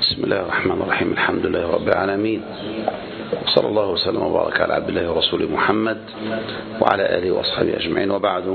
بسم الله الرحمن الرحيم. الحمد لله رب العالمين، وصلى الله وسلم وبارك على عبد الله ورسوله محمد وعلى آله وأصحابه أجمعين، وبعد،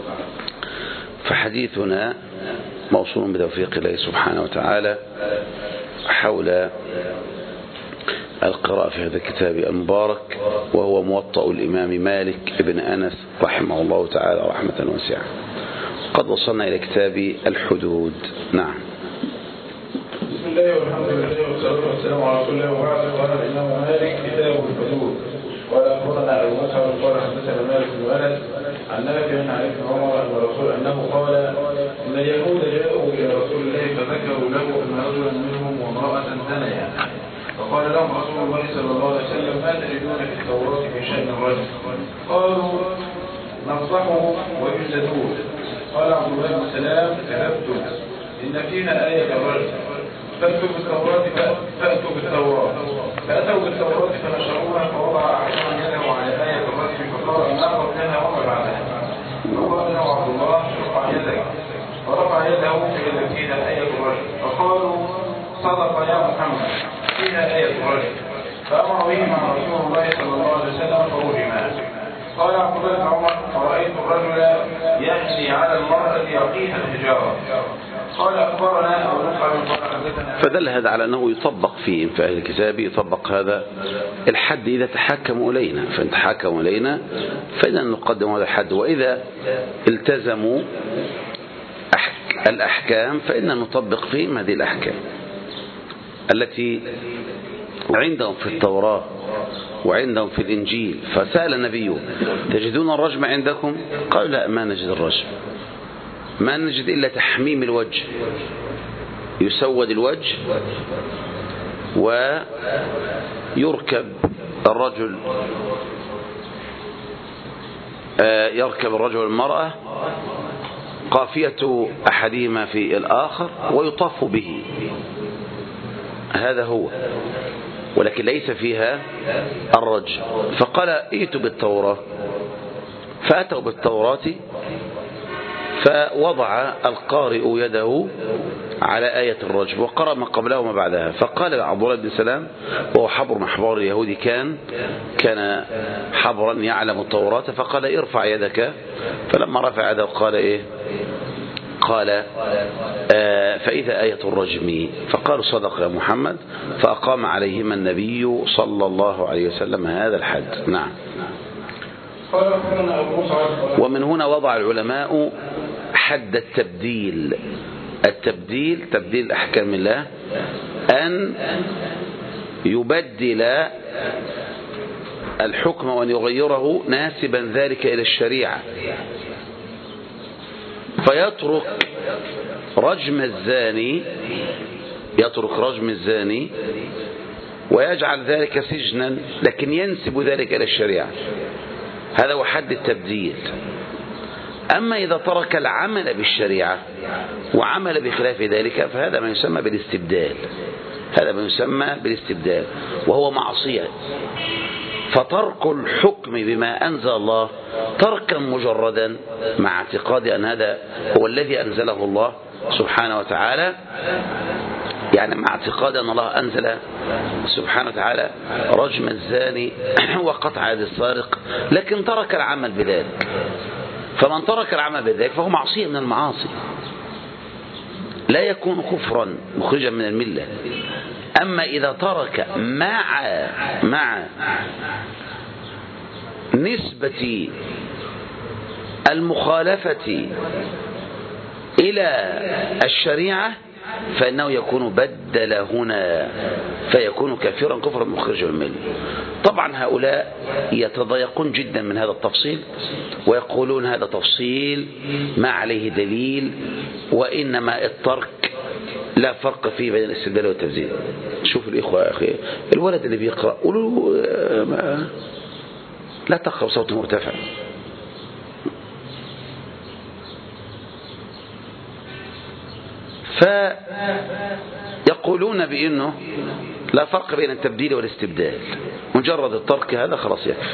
فحديثنا موصول بتوفيق الله سبحانه وتعالى حول القراءة في هذا الكتاب المبارك، وهو موطأ الإمام مالك بن أنس رحمه الله تعالى رحمة واسعة. قد وصلنا إلى كتاب الحدود. نعم. بسم الله والحمد لله والصلاة والسلام على رسول الله، وبعد. قال الإمام مالك كتاب الحدود. قال أخبرنا أبو بكر قال حدثنا مالك بن أنس عن نافع عن ابن عمر أن الرسول أنه قال إن اليهود جاءوا إلى رسول الله فذكروا له أن رجلا منهم وامرأة زنيا، فقال لهم رسول الله صلى الله عليه وسلم ما تجدون في التوراة في شأن الرجل؟ قالوا نصحه ويجلدوه. قال عبد الله بن سلام كذبتم، إن فينا آية الرجل، فأتوا بالتوراة فأتوا بالتوراة فنشروها، فوضع أحدهم يده على آية الرجل فقال ما قبلها وما بعدها، فقال له عبد الله ارفع يدك، فرفع يده فإذا فيها آية الرجل، فقالوا صدق يا محمد فيها آية الرجل، فأمر به مع رسول الله صلى الله عليه وسلم فرجما. قال عبد الله بن عمر فرأيت الرجل يحني على المرأة يقيها الحجارة. قال أخبرنا أبو بكر فدل هذا على أنه يطبق في أهل الكتاب، يطبق هذا الحد إذا تحاكموا إلينا، فإن تحاكموا إلينا فإذا نقدم هذا الحد، وإذا التزموا الأحكام فإن نطبق فيهم هذه الأحكام التي عندهم في التوراة وعندهم في الإنجيل. فسأل النبي تجدون الرجم عندكم؟ قالوا لا، ما نجد الرجم، ما نجد إلا تحميم الوجه، يسود الوجه ويركب الرجل المرأة، قافية أحدهما في الآخر ويطاف به، هذا هو، ولكن ليس فيها الرجم. فقال ائتوا بالتوراة، فأتوا بالتوراة فوضع القارئ يده على آية الرجم وقرأ ما قبلها وما بعدها. فقال عبد الله بن سلام، وهو حبر من أحبار اليهود، كان حبرا يعلم التوراة، فقال ارفع يدك، فلما رفع يده قال ايه؟ قال فإذا آية الرجم، فقالوا صدق يا محمد، فأقام عليهما النبي صلى الله عليه وسلم هذا الحد. نعم. ومن هنا وضع العلماء حد التبديل. تبديل أحكام الله، أن يبدل الحكم وأن يغيره ناسبا ذلك إلى الشريعة، فيترك رجم الزاني ويجعل ذلك سجنا، لكن ينسب ذلك إلى الشريعة. هذا هو حد التبديل. أما إذا ترك العمل بالشريعة وعمل بخلاف ذلك فهذا ما يسمى بالاستبدال، وهو معصية. فترك الحكم بما أنزل الله تركا مجردا مع اعتقاد أن هذا هو الذي أنزله الله سبحانه وتعالى، يعني مع اعتقاد أن الله أنزل سبحانه وتعالى رجم الزاني وقطع يد السارق، لكن ترك العمل بذلك. فمن ترك العمل بذلك فهو معصية من المعاصي، لا يكون كفرا مخرجا من الملة. أما إذا ترك مع نسبة المخالفة إلى الشريعة فإنه يكون بدل هنا، فيكون كافرا كفرا مخرجا من الملة. طبعا هؤلاء يتضايقون جدا من هذا التفصيل، ويقولون هذا تفصيل ما عليه دليل، وإنما الترك لا فرق فيه بين الاستبدال والتبديل. شوف الإخوة يا أخي، الولد اللي بيقرأ قولوا لا تقرأ صوت مرتفع. فيقولون بأنه لا فرق بين التبديل والاستبدال، مجرد الترك هذا خلاص يكفي.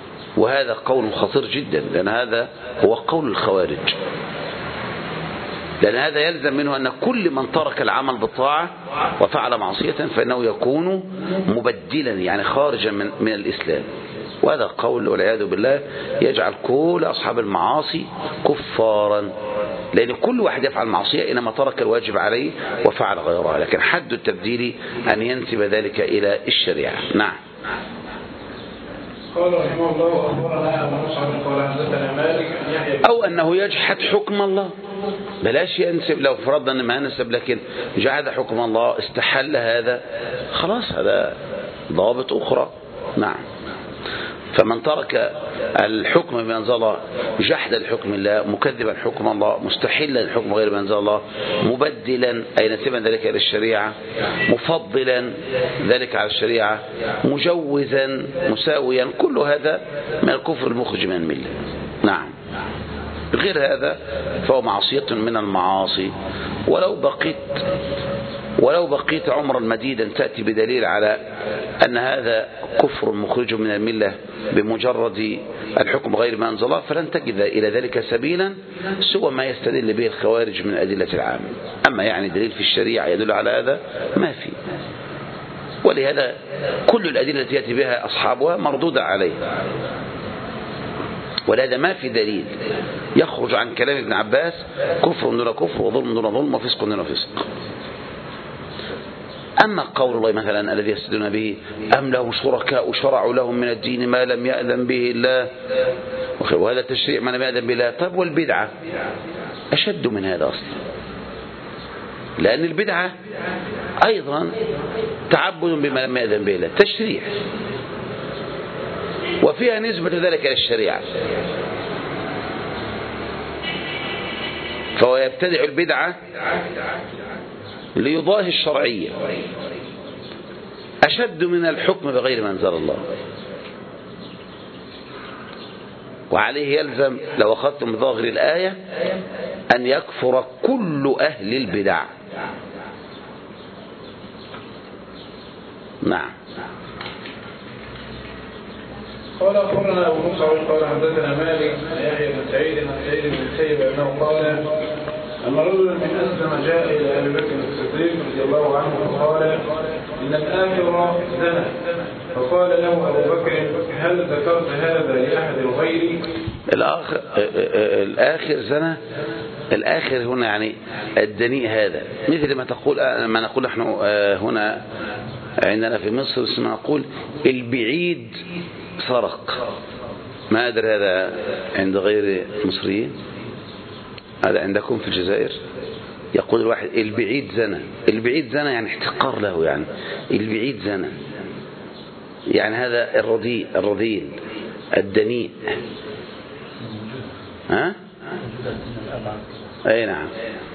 وهذا قول خطير جدا، لأن هذا هو قول الخوارج. لأن هذا يلزم منه أن كل من ترك العمل بالطاعة وفعل معصية فإنه يكون مبدلا، يعني خارجا من الإسلام. وهذا قول والعياذ بالله يجعل كل أصحاب المعاصي كفارا، لأن كل واحد يفعل معصية إنما ترك الواجب عليه وفعل غيرها، لكن حد التبديل أن ينسب ذلك إلى الشريعة. نعم. قال رحمه الله أخبرنا أبو مصعب قال حدثنا مالك أو أنه يجحد حكم الله، بلاش ينسب، لو فرضنا أن ما نسب لكن جحد حكم الله استحل هذا، خلاص هذا ضابط أخرى. نعم. فمن ترك الحكم بما أنزل الله جحدا لحكم الله، مكذبا حكم الله، مستحلا الحكم غير ما أنزل الله، مبدلا أي نسبا ذلك إلى الشريعة، مفضلا ذلك على الشريعة، مجوزا مساويا، كل هذا من الكفر المخرج من الملة. نعم. غير هذا فهو معصية من المعاصي. ولو بقيت عمرا مديدا تأتي بدليل على أن هذا كفر مخرج من الملة بمجرد الحكم غير ما أنزل الله، فلن تجد إلى ذلك سبيلا سوى ما يستدل به الخوارج من أدلة العام. أما يعني دليل في الشريعة يدل على هذا ما في، ولهذا كل الأدلة التي يأتي بها أصحابها مردودة عليه، ولهذا ما في دليل يخرج عن كلام ابن عباس كفر دون كفر وظلم دون ظلم وفسق دون فسق. أما قول الله مثلا الذي يستدلون به أم لهم شركاء شرعوا لهم من الدين ما لم يأذن به الله، وهذا التشريع ما لم يأذن به الله. طب والبدعة أشد من هذا أصلا، لأن البدعة أيضا تعبد بما لم يأذن به الله، تشريع وفيها نسبة ذلك إلى الشريعة، فهو يبتدع البدعة ليضاهي الشرعية، أشد من الحكم بغير ما أنزل الله. وعليه يلزم لو أخذتم ظاهر الآية أن يكفر كل أهل البدع. نعم. قال أخبرنا أبو مصعب قال حدثنا مالك يحيى بن سعيد عن سعيد بن المسيب أنه قال أن رجلا من أسلم جاء إلى أبي بكر الصديق رضي الله عنه فقال إن الآخر زنى، فقال له أبو بكر هل ذكرت هذا لأحد غيري؟ الآخر زنى، الآخر هنا يعني الدنيء، هذا مثل ما نقول نحن هنا عندنا في مصر اسمه نقول البعيد سرق. ما أدري هذا عند غير المصريين، هذا عندكم في الجزائر يقول الواحد البعيد زنى. البعيد زنى يعني احتقار له، يعني البعيد زنى يعني هذا الرذيل الدنيء. ها؟ أي نعم.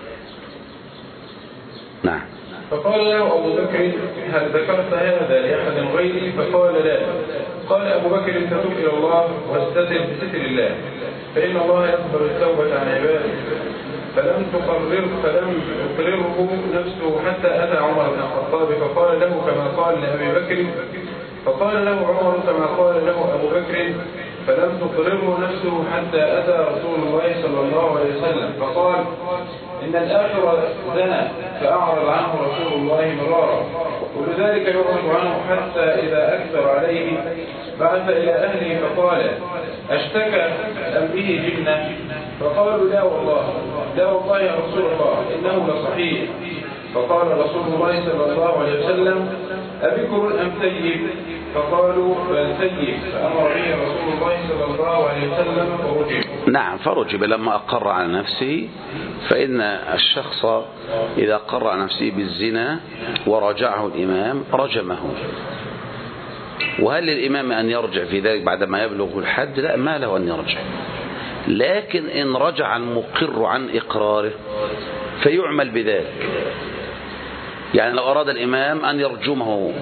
نعم. فقال له أبو بكر هل ذكرت هذا لأحد غيري؟ فقال لا. قال أبو بكر تتوب إلى الله واستتر بستر الله، فإن الله يقبل التوبة عن عباده. فلم تقرره نفسه حتى أتى عمر بن الخطاب فقال له كما قال لأبي بكر، فقال له عمر كما قال له أبو بكر، فلم تقرره نفسه حتى أتى رسول الله صلى الله عليه وسلم فقال إن الآخر زنى، فأعرض عنه رسول الله مرارا، ولذلك يعرض عنه حتى إذا أكثر عليه بعث إلى أهله فقال أشتكى أم به جنة؟ فقالوا لا والله يا رسول الله إنه لصحيح. فقال رسول الله صلى الله عليه وسلم أبكر أم ثيب؟ فقالوا بل ثيب، فأمر به رسول الله صلى الله عليه وسلم فرجم. نعم، فرجب لما أقر على نفسه، فإن الشخص إذا قر على نفسه بالزنا ورجعه الإمام رجمه. وهل للإمام أن يرجع في ذلك بعدما يبلغ الحد؟ لا، ما له أن يرجع، لكن إن رجع المقر عن إقراره فيعمل بذلك. يعني لو أراد الإمام أن يرجمه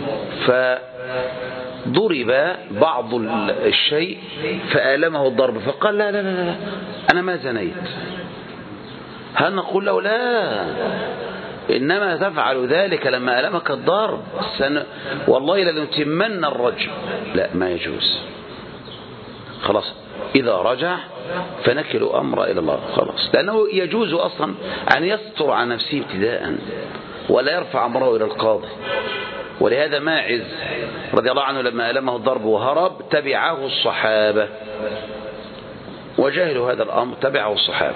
فضرب بعض الشيء فآلمه الضرب فقال لا لا لا أنا ما زنيت، هل نقول له لا، إنما تفعل ذلك لما ألمك الضرب والله لنتمن الرجم؟ لا، ما يجوز. خلاص إذا رجع فنكل أمر إلى الله خلاص، لأنه يجوز أصلا أن يستر عن نفسه ابتداء ولا يرفع أمره إلى القاضي. ولهذا ماعز رضي الله عنه لما ألمه الضرب وهرب تبعه الصحابة، وجاهلوا هذا الأمر تبعه الصحابة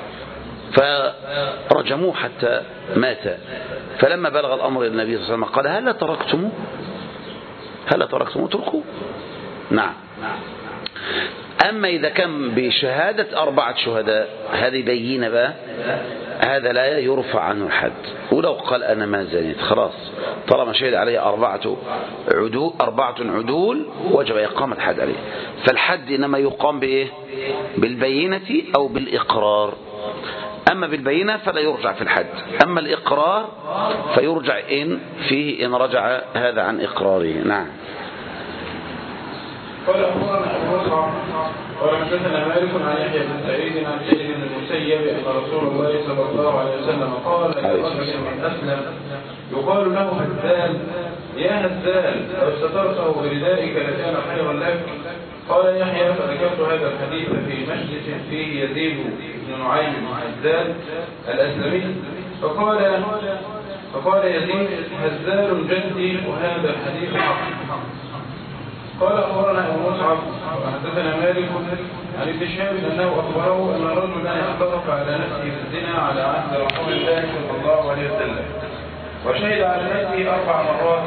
فرجموه حتى مات. فلما بلغ الأمر إلى النبي صلى الله عليه وسلم قال هل تركتموه اتركوه. نعم. أما إذا كان بشهادة 4 شهداء هذه بينة بقى، هذا لا يرفع عنه الحد. ولو قال أنا ما زنيت خلاص، طالما شهد عليه 4 عدول وجب إقامة الحد عليه. فالحد إنما يقام بإيه؟ بالبينة أو بالإقرار. أما بالبينة فلا يرجع في الحد، أما الإقرار فيرجع إن رجع هذا عن إقراره. نعم. قال أخبرنا أبو مصعب قال حدثنا مالك عن يحيى بن سعيد عن سعيد بن المسيب أن رسول الله صلى الله عليه وسلم قال لرجل من أسلم يقال له هزال يا هزال لو سترته بردائك لكان خيرا لك. قال يحيى فذكرت هذا الحديث في مجلس فيه يزيد بن نعيم بن هزال الأسلمي فقال يزيد هزال جدي وهذا الحديث حق. قال أخبرنا أبو مصعب وحدثنا مالك عن ابن شهاب أنه أخبره أن رجلا اعترف على نفسه بالزنا على عهد رسول الله صلى الله عليه وسلم، وشهد على نفسه 4 مرات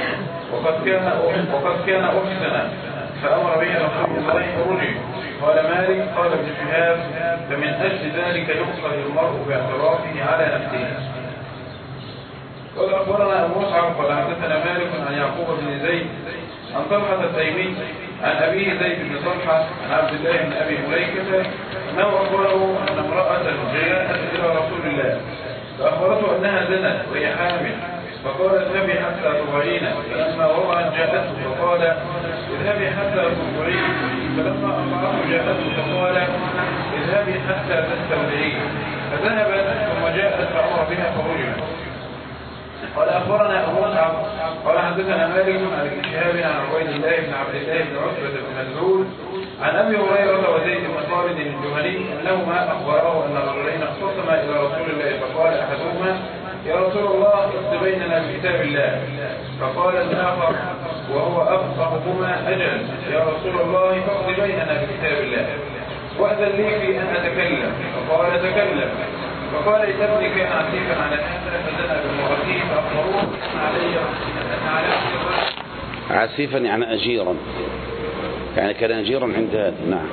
وقد كان أحسنا، فأمر به رسول الله فرجم. قال مالك قال ابن شهاب فمن أجل ذلك يقصد المرء باعترافه على نفسه. قال أخبرنا أبو مصعب قال حدثنا مالك عن يعقوب بن زيد عن طلحة التيمي عن أبيه زيد بن طلحة عن عبد الله بن أبي مليكة أنه أخبره أن امرأة جاءت إلى رسول الله فأخبرته أنها زنت وهي حامل، فقال اذهبي حتى تضعين، فلما وضعت جاءته فقال اذهبي حتى تضعين، فلما أخبرته جاءته فقال اذهبي حتى تستودعين، فذهبت ثم جاءت فأمر بها فرجمت. قال أخبرنا أبو مصعب قال حدثنا مالك عن ابن شهاب عن عبيد الله بن عبد الله بن عتبة بن مسعود عن أبي هريرة وزيد بن خالد الجهني أنهما أخبراه أن رجلين اختصما إلى رسول الله فقال أحدهما يا رسول الله اقض بيننا بكتاب الله، فقال الآخر وهو أفقههما أجل يا رسول الله فاقض بيننا بكتاب الله وأذن لي في أن أتكلم، فقال تكلم. فقال ابني كان عسيفا على هذا فزنى بامرأته فأخبروه أن علي عسيفا يعني أجيرا، يعني كان أجيرا عند هذا. نعم.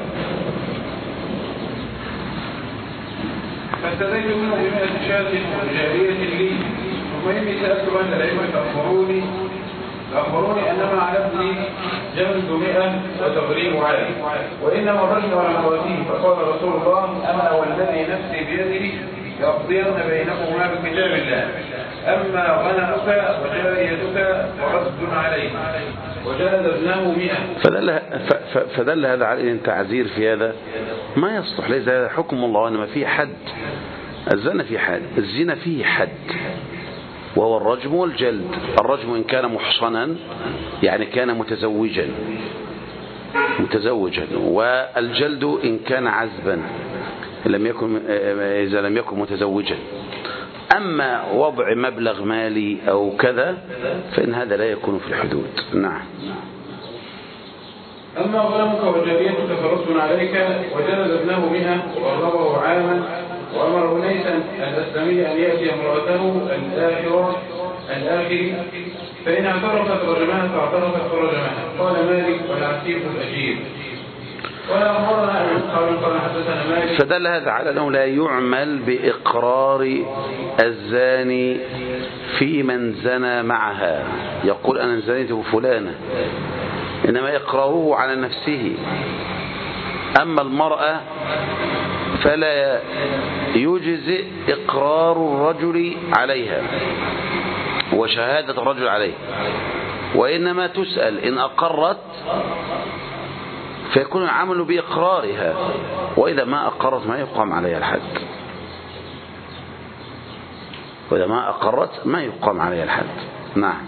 فاستديت منه ب100 شاة وجارية لي، ثم إني سألت أهل العلم فأخبروني أنما على ابني جلد 100 وتغريب عام، وإنما الرجل على امرأته، فقال رسول الله أما والذي نفسي بيده يقضين بينكما بكتاب الله، أما غنمك وجاريتك فرد عليه، وجلد ابنه 100. فدل هذا على أن تعزير في هذا ما يصلح، ليس هذا حكم الله وإنما فيه حد. الزنا فيه حد، الزنا فيه حد وهو الرجم والجلد. الرجم إن كان محصنا يعني كان متزوجا، والجلد إن كان عزبا إذا لم يكن متزوجا. أما وضع مبلغ مالي أو كذا فإن هذا لا يكون في الحدود. نعم. أما غلامك وجاريتك فرد عليك، وجلد ابنه 100 وغضبه عاما، وأمر أنيسا الأسلمي أن يأتي امرأته الآخر فإن اعترفت رجمها فاعترفت فرجمها. قال مالك والعسيف الأجير. قال أمرنا أن قال حدثنا مالك. فدل هذا على أنه لا يعمل بإقرار الزاني في من زنى معها، يقول أنا زنيت بفلانة، إنما إقراره على نفسه. أما المرأة فلا يجزئ إقرار الرجل عليها وشهادة الرجل عليه، وإنما تسأل إن أقرت فيكون العمل بإقرارها، وإذا ما أقرت ما يقام عليها الحد. نعم.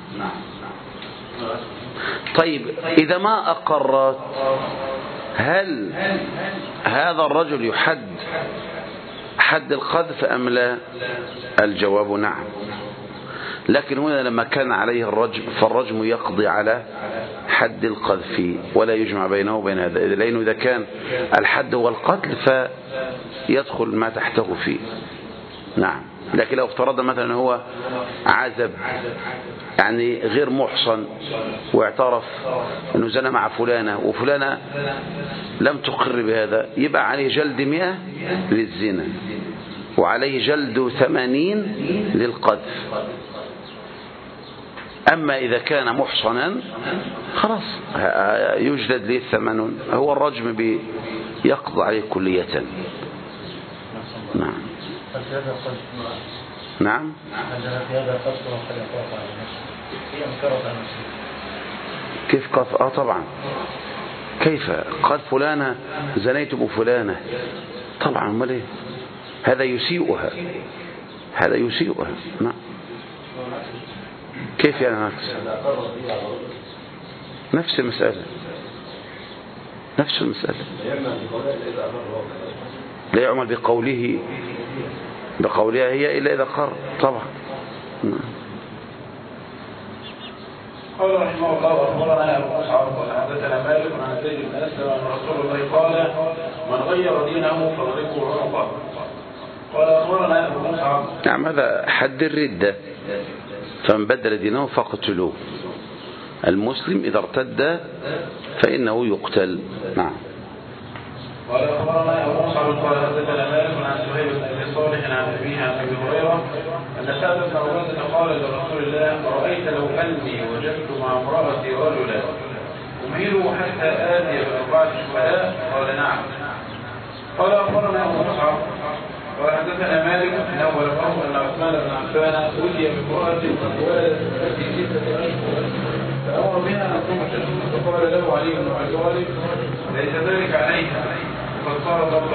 طيب إذا ما أقرت هل هذا الرجل يحد حد القذف أم لا؟ الجواب نعم. لكن هنا لما كان عليه الرجم فالرجم يقضي على حد القذف ولا يجمع بينه وبين هذا، لأنه إذا كان الحد هو القتل فيدخل ما تحته فيه. نعم. لكن لو افترض مثلا هو عزب يعني غير محصن واعترف أنه زنى مع فلانة وفلانة لم تقر بهذا، يبقى عليه جلد 100 للزنا وعليه جلد 80 للقذف. أما إذا كان محصنا خلاص يجلد له 80. هو الرجم يقضى عليه كلية. نعم. نعم. كيف قذف؟ طبعا. كيف قال فلانة زنيت بفلانة؟ طبعا امال ايه؟ هذا يسيئها، هذا يسيئها. نعم. كيف يعني نفس المسألة، نفس المسألة. لا يعمل بقولها هي إلا إذا قر. طبعا. قال رحمه الله أخبرنا أبو مصعب حدثنا مالك عن زيد بن أسلم أن رسول الله قال من غير دينه فاضربوه عنقه. قال أخبرنا أبو مصعب. نعم. هذا حد الردة، فمن بدل دينه فاقتلوه. المسلم إذا ارتد فإنه يقتل. نعم. قال أخبرنا أبو مصعب قال حدثنا مالك عن سهيل بن أبي صالح عن أبيه عن أبي هريرة أن سعد بن عبادة قال لرسول الله أرأيت لو أني وجدت مع امرأتي رجلا أمهله حتى آتي بأربعة شهداء؟ قال نعم. قال أخبرنا أبو مصعب قال حدثنا مالك أنه بلغه أن عثمان بن عفان أتي بامرأة قد ولدت في 6 أشهر فأمر بها أن تقتل، فقال له علي بن أبي طالب ليس ذلك عليها وقد صار ضبط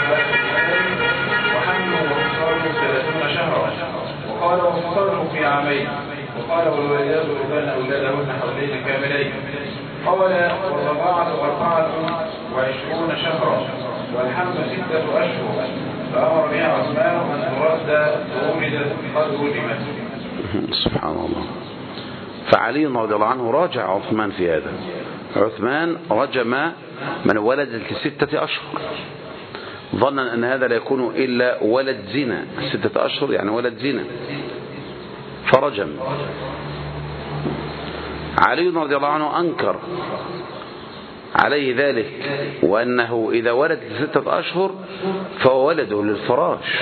وحمله وفصاله 30 شهرا. وقال وفصاله في عامين. وقال والوالدات يرضعن أولادهن حولين كاملين. قال والرضاعة 24 شهرا والحمل 6 أشهر. فأمر بها عثمان أن ترد وولدت قد ولدت. سبحان الله. فعلي رضي الله عنه راجع عثمان في هذا. عثمان رجم من ولدت ل6 أشهر ظنا أن هذا لا يكون إلا ولد زنا. 6 أشهر يعني ولد زنا، فرجم. علي رضي الله عنه أنكر عليه ذلك، وأنه إذا ولد ل6 أشهر فهو ولده للفراش،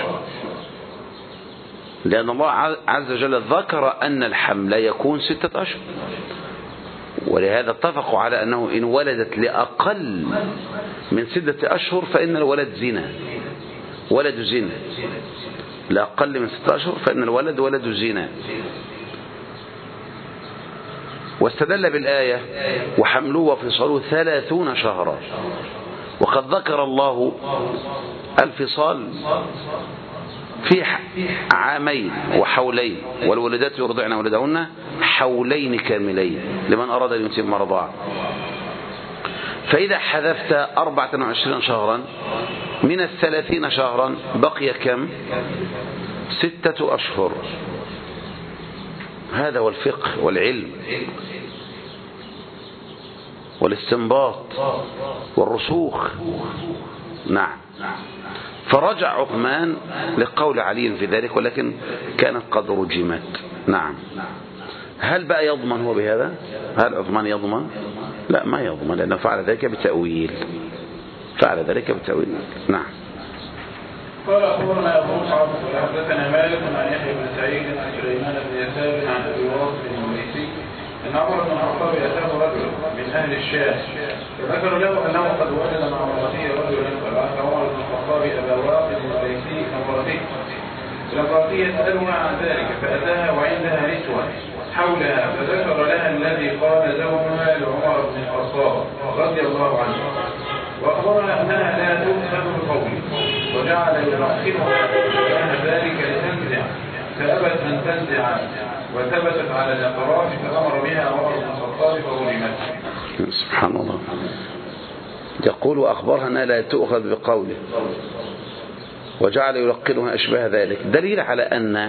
لأن الله عز وجل ذكر أن الحمل يكون 6 أشهر، ولهذا اتفقوا على أنه إن ولدت لأقل من 6 أشهر فإن الولد زنا، ولد زنا. لأقل من 6 أشهر فإن الولد ولد زنا. واستدل بالآية وحمله وفصاله 30 شهرا، وقد ذكر الله الفصال في عامين وحولين، والولدات يرضعن أولادهن حولين كاملين لمن أراد أن يتم رضاعه. فإذا حذفت 24 شهرا من 30 شهرا بقي كم؟ 6 أشهر. هذا هو الفقه والعلم والاستنباط والرسوخ. نعم. فرجع عثمان لقول علي في ذلك، ولكن كانت قد رجمت. نعم. هل بقى يضمن هو بهذا؟ هل عثمان يضمن؟ لا، ما يضمن، لأنه فعل ذلك بتأويل. فعل ذلك بتأويل. نعم. قال أخبرنا أبو مصعب حدثنا مالك عن يحيى بن سعيد عن سليمان بن يسار عن أبي واصف المريسي أن عمر بن الخطاب أتاه رجل من أهل الشام فذكر له أنه قد وجد مع امرأته رجلا فبعث عمر بن الخطاب أبا واصف المريسي امرأته يسألها عن ذلك فأتاها وعندها نسوة حولها فذكر لها الذي قال زوجها لعمر بن الخطاب رضي الله عنه، وأخبرنا أنها لا تؤخذ بقوله وجعل يرحمها لها ذلك لتنزع فأبت أن تنزع وثبتت على الأقراف فأمر بها عمر بن الخطاب فظلمت. سبحان الله. يقول وأخبرها أنها لا تؤخذ بقوله وجعل يلقنها أشباه ذلك. دليل على أن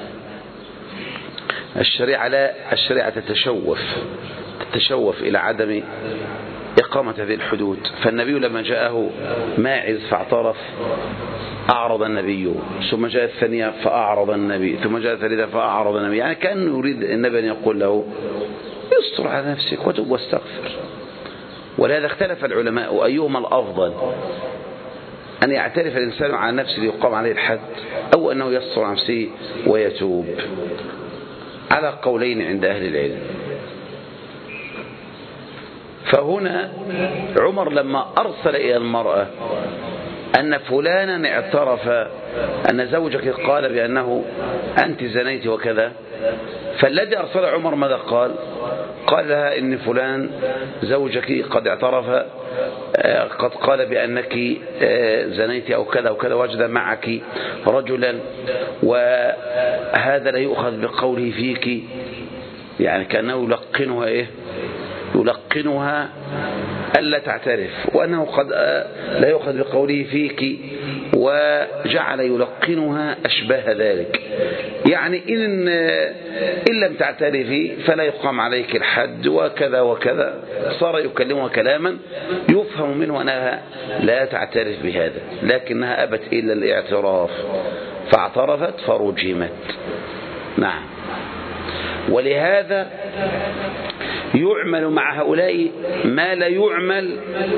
الشريعة تتشوف إلى عدم إقامة هذه الحدود. فالنبي لما جاءه ماعز فاعترف أعرض النبي، ثم جاء الثانية فأعرض النبي، ثم جاء الثالثة فأعرض النبي، يعني كأنه يريد النبي أن يقول له استر على نفسك وتب واستغفر. ولهذا اختلف العلماء أيهما الأفضل، أن يعترف الإنسان على نفسه ليقام عليه الحد، أو أنه يستر على نفسه ويتوب، على قولين عند أهل العلم. فهنا عمر لما أرسل إلى المرأة أن فلانا اعترف أن زوجك قال بأنه أنت زنيت وكذا، فالذي أرسل عمر ماذا قال؟ قال لها إن فلان زوجك قد اعترف، قد قال بأنك زنيت أو كذا وكذا، وجد معك رجلا وهذا لا يؤخذ بقوله فيك، يعني كأنه يلقنها يلقنها ألا تعترف، وأنه قد لا يؤخذ بقوله فيك، وجعل يلقنها أشباه ذلك، يعني إن لم تعترفي فلا يقام عليك الحد وكذا وكذا. صار يكلمها كلاما يفهم منه أنها لا تعترف بهذا، لكنها أبت إلا الاعتراف فاعترفت فرجمت. نعم. ولهذا يعمل مع هؤلاء ما لا يعمل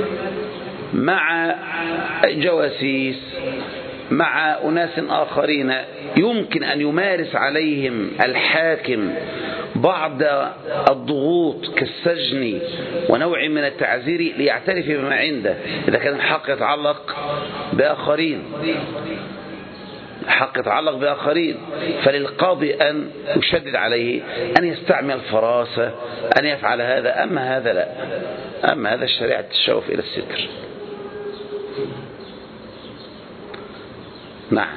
مع جواسيس، مع أناس آخرين يمكن أن يمارس عليهم الحاكم بعض الضغوط كالسجن ونوع من التعزير ليعترف بما عنده، إذا كان الحق يتعلق بآخرين، حق يتعلق بآخرين، فللقاضي أن يشدد عليه أن يستعمل فراسة، أن يفعل هذا. أما هذا لا، أما هذا الشريعة تشوف إلى الستر. نعم.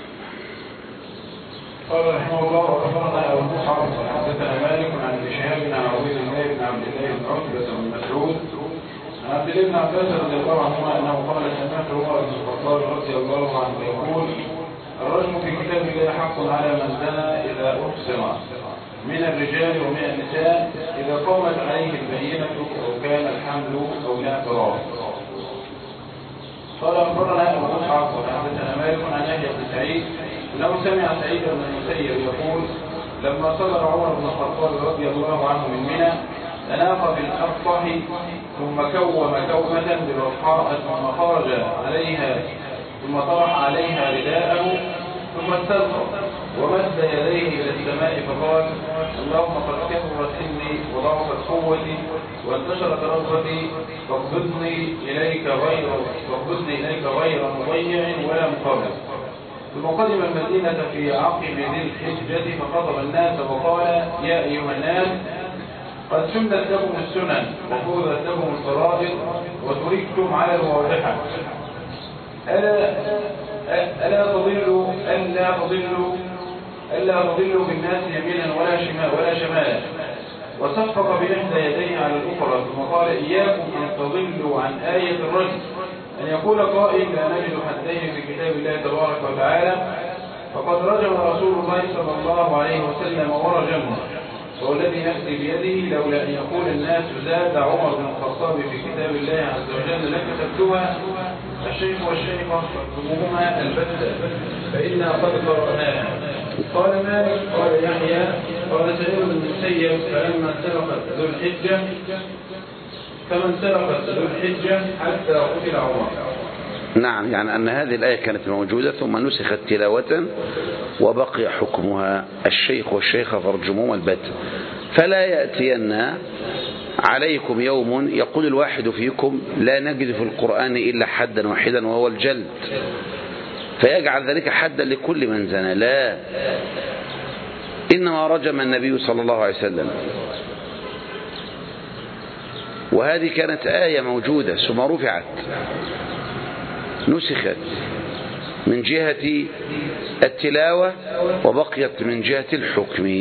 قال رحمه الله وأخبرنا أبو مصعب حدثنا مالك عن ابن شهاب عن عبيد الله بن عبد الله بن عتبة بن مسعود عن عبد الله بن عباس رضي الله عنهما أنه قال سمعت عمر بن الخطاب رضي الله عنه يقول الرجم في كتاب الله حق على من زنى إذا أحصن من الرجال ومن النساء إذا قامت عليه البينة أو كان الحمل أو لا اعتراف. قال أخبرنا أبو مصعب وحدثنا مالك عن يحيى بن سعيد أنه سمع سعيد بن المسيب يقول لما صدر عمر بن الخطاب رضي الله عنه من منى تناقى بالأفصح ثم كوم كومة بالرحاء ثم خرج عليها ثم طرح عليها رداءه ثم استلقى ومد يديه إلى السماء فقال اللهم قد كثرت سني وضعفت قوتي وانتشرت رغبتي فاقبضني إليك غير مضيع ولا مقابل. ثم قدم المدينة في عقب ذي الحجة فخطب الناس وقال يا أيها الناس قد سنت لكم السنن وفرضت لكم الفرائض وتركتم على الواضحة ألا تضلوا بالناس يمينا ولا شمالا. وصفق بإحدى يديه على الأخرى ثم قال إياكم أن تضلوا عن آية الرجم، أن يقول قائل لا نجد حدين في كتاب الله تبارك وتعالى فقد رجم رسول الله صلى الله عليه وسلم ورجمه، والذي نفسي بيده لولا أن يقول الناس زاد عمر بن الخطاب في كتاب الله عز وجل لكتبتها الشيخ والشيخة فاكتبوهما البتة فإنا قد قرأناها. قال مالك قال يحيى قال سعيد بن المسيب فمن سرقت ذو الحجة حتى قتل عمر. نعم، يعني أن هذه الآية كانت موجودة ثم نسخت تلاوة وبقي حكمها الشيخ والشيخة فارجموهما البتة. فلا يأتين عليكم يوم يقول الواحد فيكم لا نجد في القرآن إلا حدا واحدا وهو الجلد، فيجعل ذلك حدا لكل من زنى. لا، إنما رجم النبي صلى الله عليه وسلم، وهذه كانت آية موجودة ثم رفعت نسخت من جهة التلاوة وبقيت من جهة الحكم.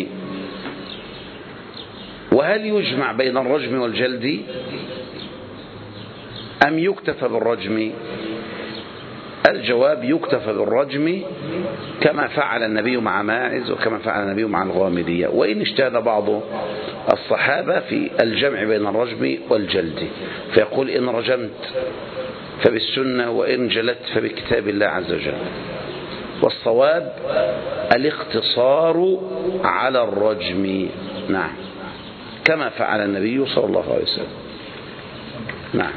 وهل يجمع بين الرجم والجلد؟ أم يكتفى بالرجم؟ الجواب يكتفى بالرجم كما فعل النبي مع ماعز وكما فعل النبي مع الغامدية، وإن اجتهد بعض الصحابة في الجمع بين الرجم والجلد، فيقول إن رجمت فبالسنة وإن جلدت فبكتاب الله عز وجل. والصواب الاقتصار على الرجم، نعم، كما فعل النبي صلى الله عليه وسلم. نعم.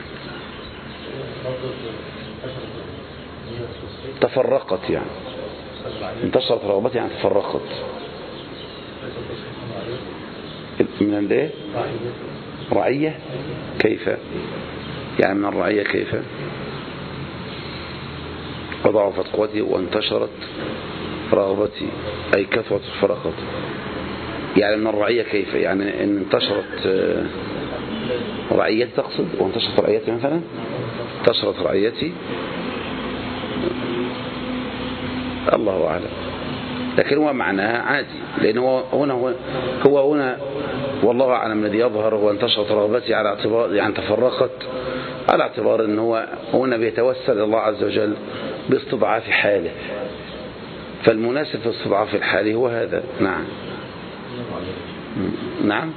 تفرقت يعني انتشرت رغبتي يعني تفرقت من الايه؟ رعية كيف يعني؟ من الرعية كيف؟ وضعفت قوتي وانتشرت رغبتي أي كثرت فرقت. يعني من الرعية كيف يعني؟ ان انتشرت رعيتي تقصد وانتشرت رعيتي مثلا؟ انتشرت رعيتي الله أعلم، لكن هو معناها عادي، لأن هو هنا والله أعلم الذي يظهر هو انتشرت رغبتي على اعتبار يعني تفرقت على اعتبار أن هو هنا بيتوسل الله عز وجل باستضعاف حاله، فالمناسب في استضعاف الحال هو هذا. نعم. نعم.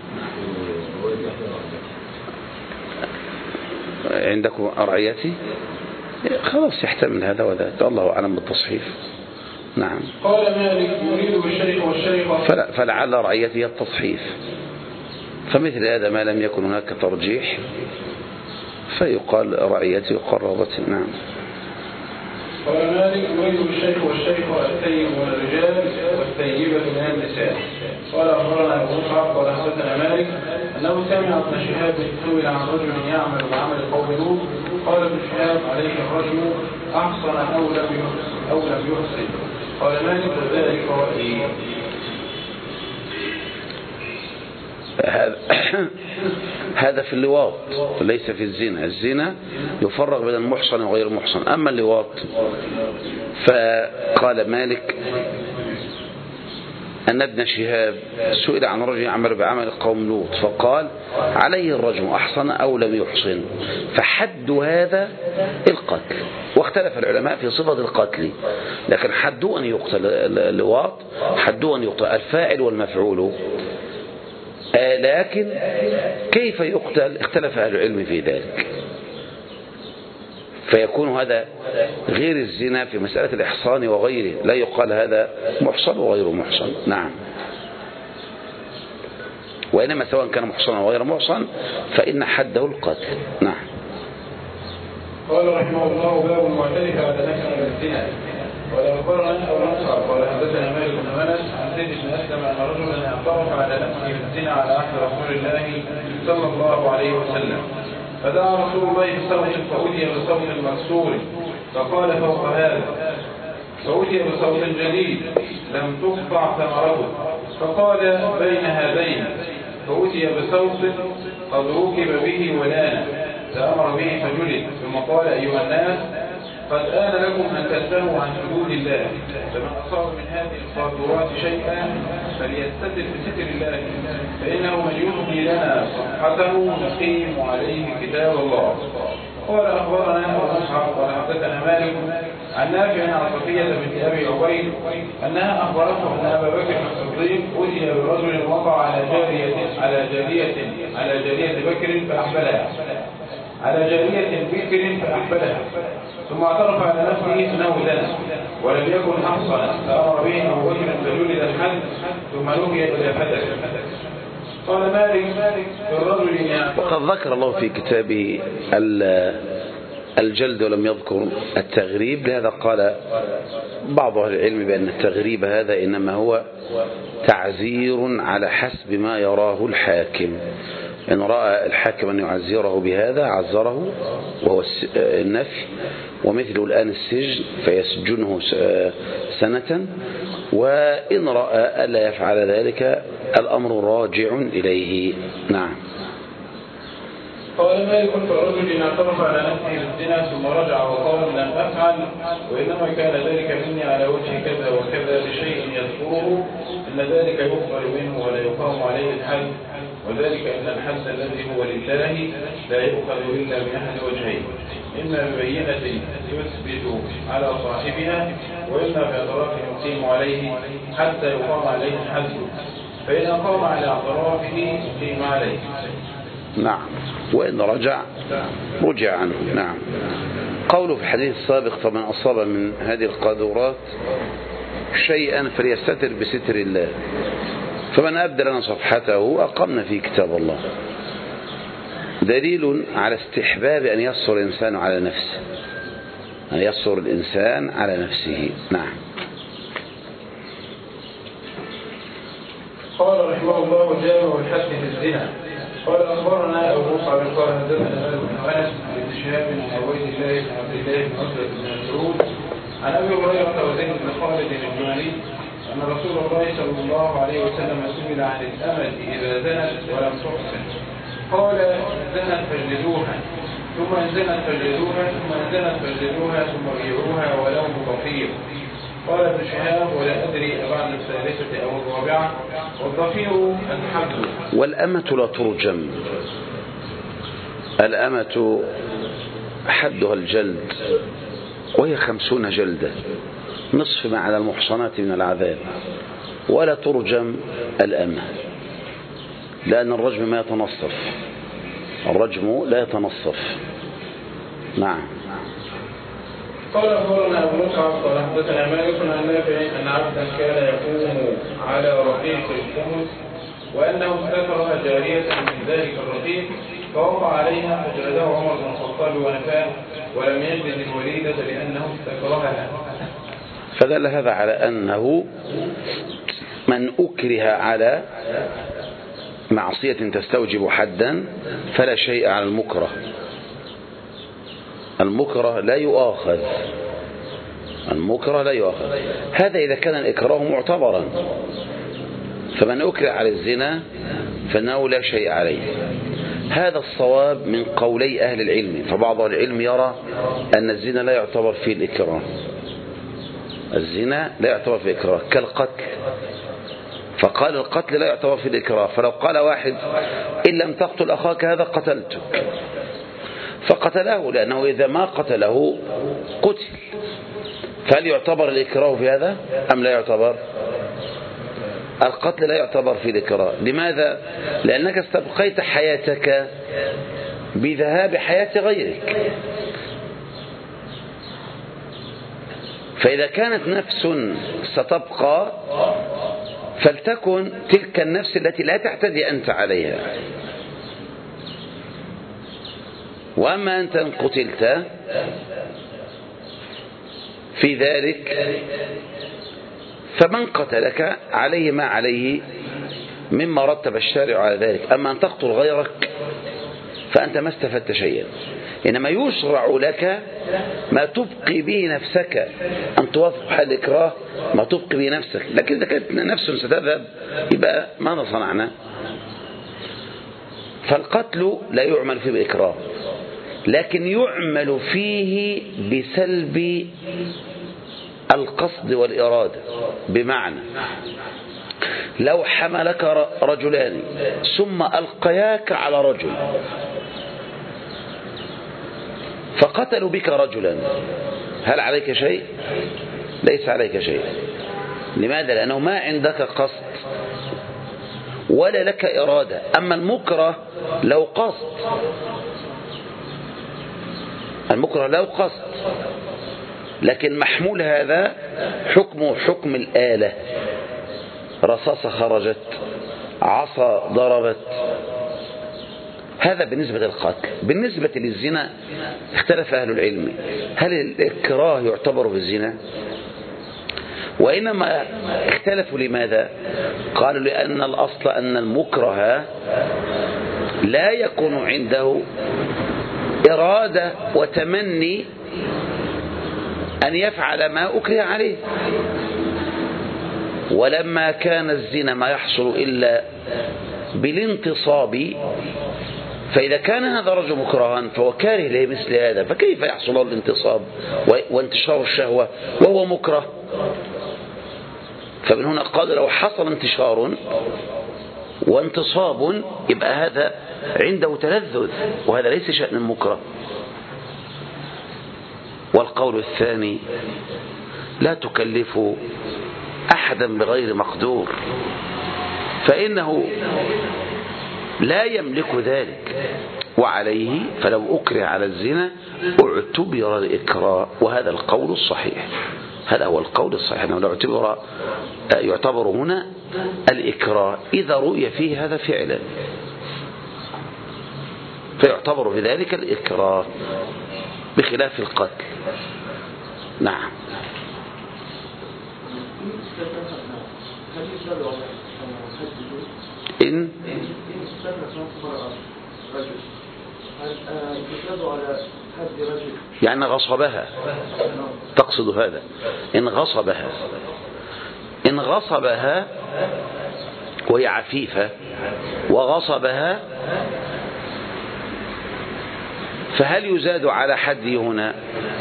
عندكم رعيتي خلاص يحتمل هذا وذاك، الله أعلم بالتصحيف. نعم. قال مالك يريد بالشيخ والشيخة فلعل رعيته هي التصحيف، فمثل هذا ما لم يكن هناك ترجيح فيقال رعيته يقال رغبته. نعم. قال مالك يريد بالشيخ والشيخة الثيب من الرجال والثيبة من النساء. قال أخبرنا أبو مصعب قال حدثنا مالك أنه سمع ابن شهاب سئل عن رجل يعمل بعمل قوم لوط قال ابن شهاب عليه الرجم أحصن أو لم يحصن. قال مالك وذلك رأيي. هذا في اللواط ليس في الزنا. الزنا يفرق بين المحصن وغير المحصن. أما اللواط فقال مالك أن ابن شهاب سئل عن رجل يعمل بعمل قوم لوط فقال عليه الرجم أحصن أو لم يحصن، فحد هذا القتل. واختلف العلماء في صفة القتل، لكن حدوا أن يقتل اللواط، حدوا أن يقتل الفاعل والمفعول، لكن كيف يقتل اختلف أهل العلم في ذلك، فيكون هذا غير الزنا في مسألة الإحصان وغيره، لا يقال هذا محصن وغير محصن. نعم. وإنما سواء كان محصنا وغير محصن فإن حده القتل. نعم. قال رحمه الله باب المعترف على نفسه بالزنا. ولا أخبرنا أو نصر قال حدثنا مالك بن أنس عن زيد بن أسلم أن رجلا اعترف على نفسه بالزنا على عهد رسول الله صلى الله عليه وسلم، فدعا رسول الله بصوت فأتي بصوت مكسور فقال فوق هذا، فأتي بصوت جديد لم تقطع ثمره فقال بين هذين، فأتي بصوت قد ركب به ولان فأمر به فجلد، ثم قال أيها الناس قد آن لكم أن تنتهوا عن حدود الله، فمن أصاب من هذه الصادرات شيئا فليستتر بستر الله، فإنه من يهدي لنا صفحته نقيم عليه كتاب الله. قال أخبرنا أبو مصعب قال حدثنا مالك عن نافع عن صفية بنت أبي عبيد أنها أخبرته أن أبا بكر الصديق أتي برجل وقع على جارية بكر فأحبلها ثم اعترف على نفسه أنه زنى ولم يكن أحصنا، فأمر به أبو بكر فجلد الحد ثم نهي إلى فتك. قال مالك في الرجل وقد ذكر الله في كتابه الجلد ولم يذكر التغريب، لهذا قال بعض أهل العلم بأن التغريب هذا إنما هو تعزير على حسب ما يراه الحاكم. إن رأى الحاكم أن يعزره بهذا عزره وهو النفي، ومثل الآن السجن فيسجنه سنة، وإن رأى ألا يفعل ذلك الأمر راجع إليه. نعم. قال مالك فالرجل اعترف على نفسه بالزنا ثم رجع وقال لم أفعل وإنما كان ذلك مني على وجه كذا وكذا بشيء يذكره إن ذلك يقبل منه ولا يقبل يقام عليه الحد، وذلك أن الحد الذي هو لله لا يؤخذ إلا من أحد وجهين، إما ببينة يثبت على صاحبها، وإما باعتراف يقيم عليه حتى يقام عليه الحد، فإن قام على اعترافه يقيم عليه. نعم، وإن رجع عنه. نعم. قوله في الحديث السابق: فمن أصاب من هذه القاذورات شيئا فليستتر بستر الله، فمن أبدى لنا صفحته أقمنا في كتاب الله. دليل على استحباب أن يصر الإنسان على نفسه، أن يصر الإنسان على نفسه. نعم. قال رحمه الله: جامع الحد في الزنا. قال أخبرنا أبو مصعب قال حدثنا مالك بن أنس بن شهاب بن عبيد الله بن عبد الله بن عتبة بن مسعود عن أبي هريرة وزيد بن خالد الجهني أن رسول الله صلى الله عليه وسلم سئل عن الأمة إذا زنت ولم تحسن، قال: زنت فاجلدوها، ثم إن زنت فاجلدوها، ثم إن زنت فاجلدوها، ثم بيعوها ولو بضفير. قال ابن شهاب: ولا أدري بعد الثالثة أو الرابعة، والضفير الحد. والأمة لا ترجم، الأمة حدها الجلد، وهي 50 جلدة، نصف ما على المحصنات من العذاب، ولا ترجم الأمة، لأن الرجم ما يتنصف، الرجم لا يتنصف. نعم. قال أخبرنا أبو مصعب قال حدثنا مالك عن نافع أن عبدا كان يقوم على رقيق الخمس، وأنه استكره جارية من ذلك الرقيق فوقع عليها فجلده عمر بن الخطاب ونفاه، ولم يجلد الوليدة لأنه استكرهها. فدل هذا على أنه من أكره على معصية تستوجب حدا فلا شيء على المكره. المكره لا يؤاخذ، المكره لا يؤاخذ. هذا إذا كان الإكراه معتبرا، فمن أكره على الزنا فإنه لا شيء عليه. هذا الصواب من قولي أهل العلم، فبعض العلم يرى أن الزنا لا يعتبر فيه الإكراه، الزنا لا يعتبر فيه الإكراه كالقتل، فقال القتل لا يعتبر فيه الإكراه. فلو قال واحد: إن لم تقتل أخاك هذا قتلتك، فقتله، لأنه إذا ما قتله قتل، فهل يعتبر الإكراه في هذا أم لا يعتبر؟ القتل لا يعتبر في الإكراه. لماذا؟ لأنك استبقيت حياتك بذهاب حياة غيرك. فإذا كانت نفس ستبقى فلتكن تلك النفس التي لا تعتدي أنت عليها، وأما أنت إن قتلت في ذلك فمن قتلك عليه ما عليه مما رتب الشارع على ذلك. أما أن تقتل غيرك فأنت ما استفدت شيئا، إنما يشرع لك ما تبقي به نفسك، أن توافق حال الإكراه ما تبقي به نفسك. لكن إذا كانت نفس ستذهب يبقى ماذا صنعنا؟ فالقتل لا يعمل فيه بإكراه، لكن يعمل فيه بسلب القصد والإرادة. بمعنى لو حملك رجلان ثم ألقياك على رجل فقتلوا بك رجلا، هل عليك شيء؟ ليس عليك شيء. لماذا؟ لأنه ما عندك قصد ولا لك إرادة. أما المكره لو قصد، المكره لو قصد، لكن محمول هذا حكمه حكم الآلة، رصاصة خرجت، عصا ضربت. هذا بالنسبة للقتل. بالنسبة للزنا اختلف أهل العلم، هل الإكراه يعتبر في الزنا؟ وإنما اختلفوا لماذا؟ قالوا لأن الأصل أن المكره لا يكون عنده إرادة وتمني أن يفعل ما أكره عليه، ولما كان الزنا ما يحصل إلا بالانتصاب، فإذا كان هذا رجل مكرها فهو كاره لمثل هذا، فكيف يحصل له الانتصاب وانتشار الشهوة وهو مكره؟ فمن هنا قال لو حصل انتشار وانتصاب يبقى هذا عنده تلذذ، وهذا ليس شأن مكره. والقول الثاني لا تكلف أحدا بغير مقدور، فإنه لا يملك ذلك، وعليه فلو أكره على الزنا اعتبر الإكراه، وهذا القول الصحيح. هذا هو القول الصحيح، أنه لا يعتبر هنا الإكراه إذا رؤي فيه هذا فعلا، فيعتبر في ذلك الإكراه بخلاف القتل. نعم. إن يعني غصبها، تقصد هذا؟ إن غصبها وهي عفيفة وغصبها، فهل يزاد على حد هنا؟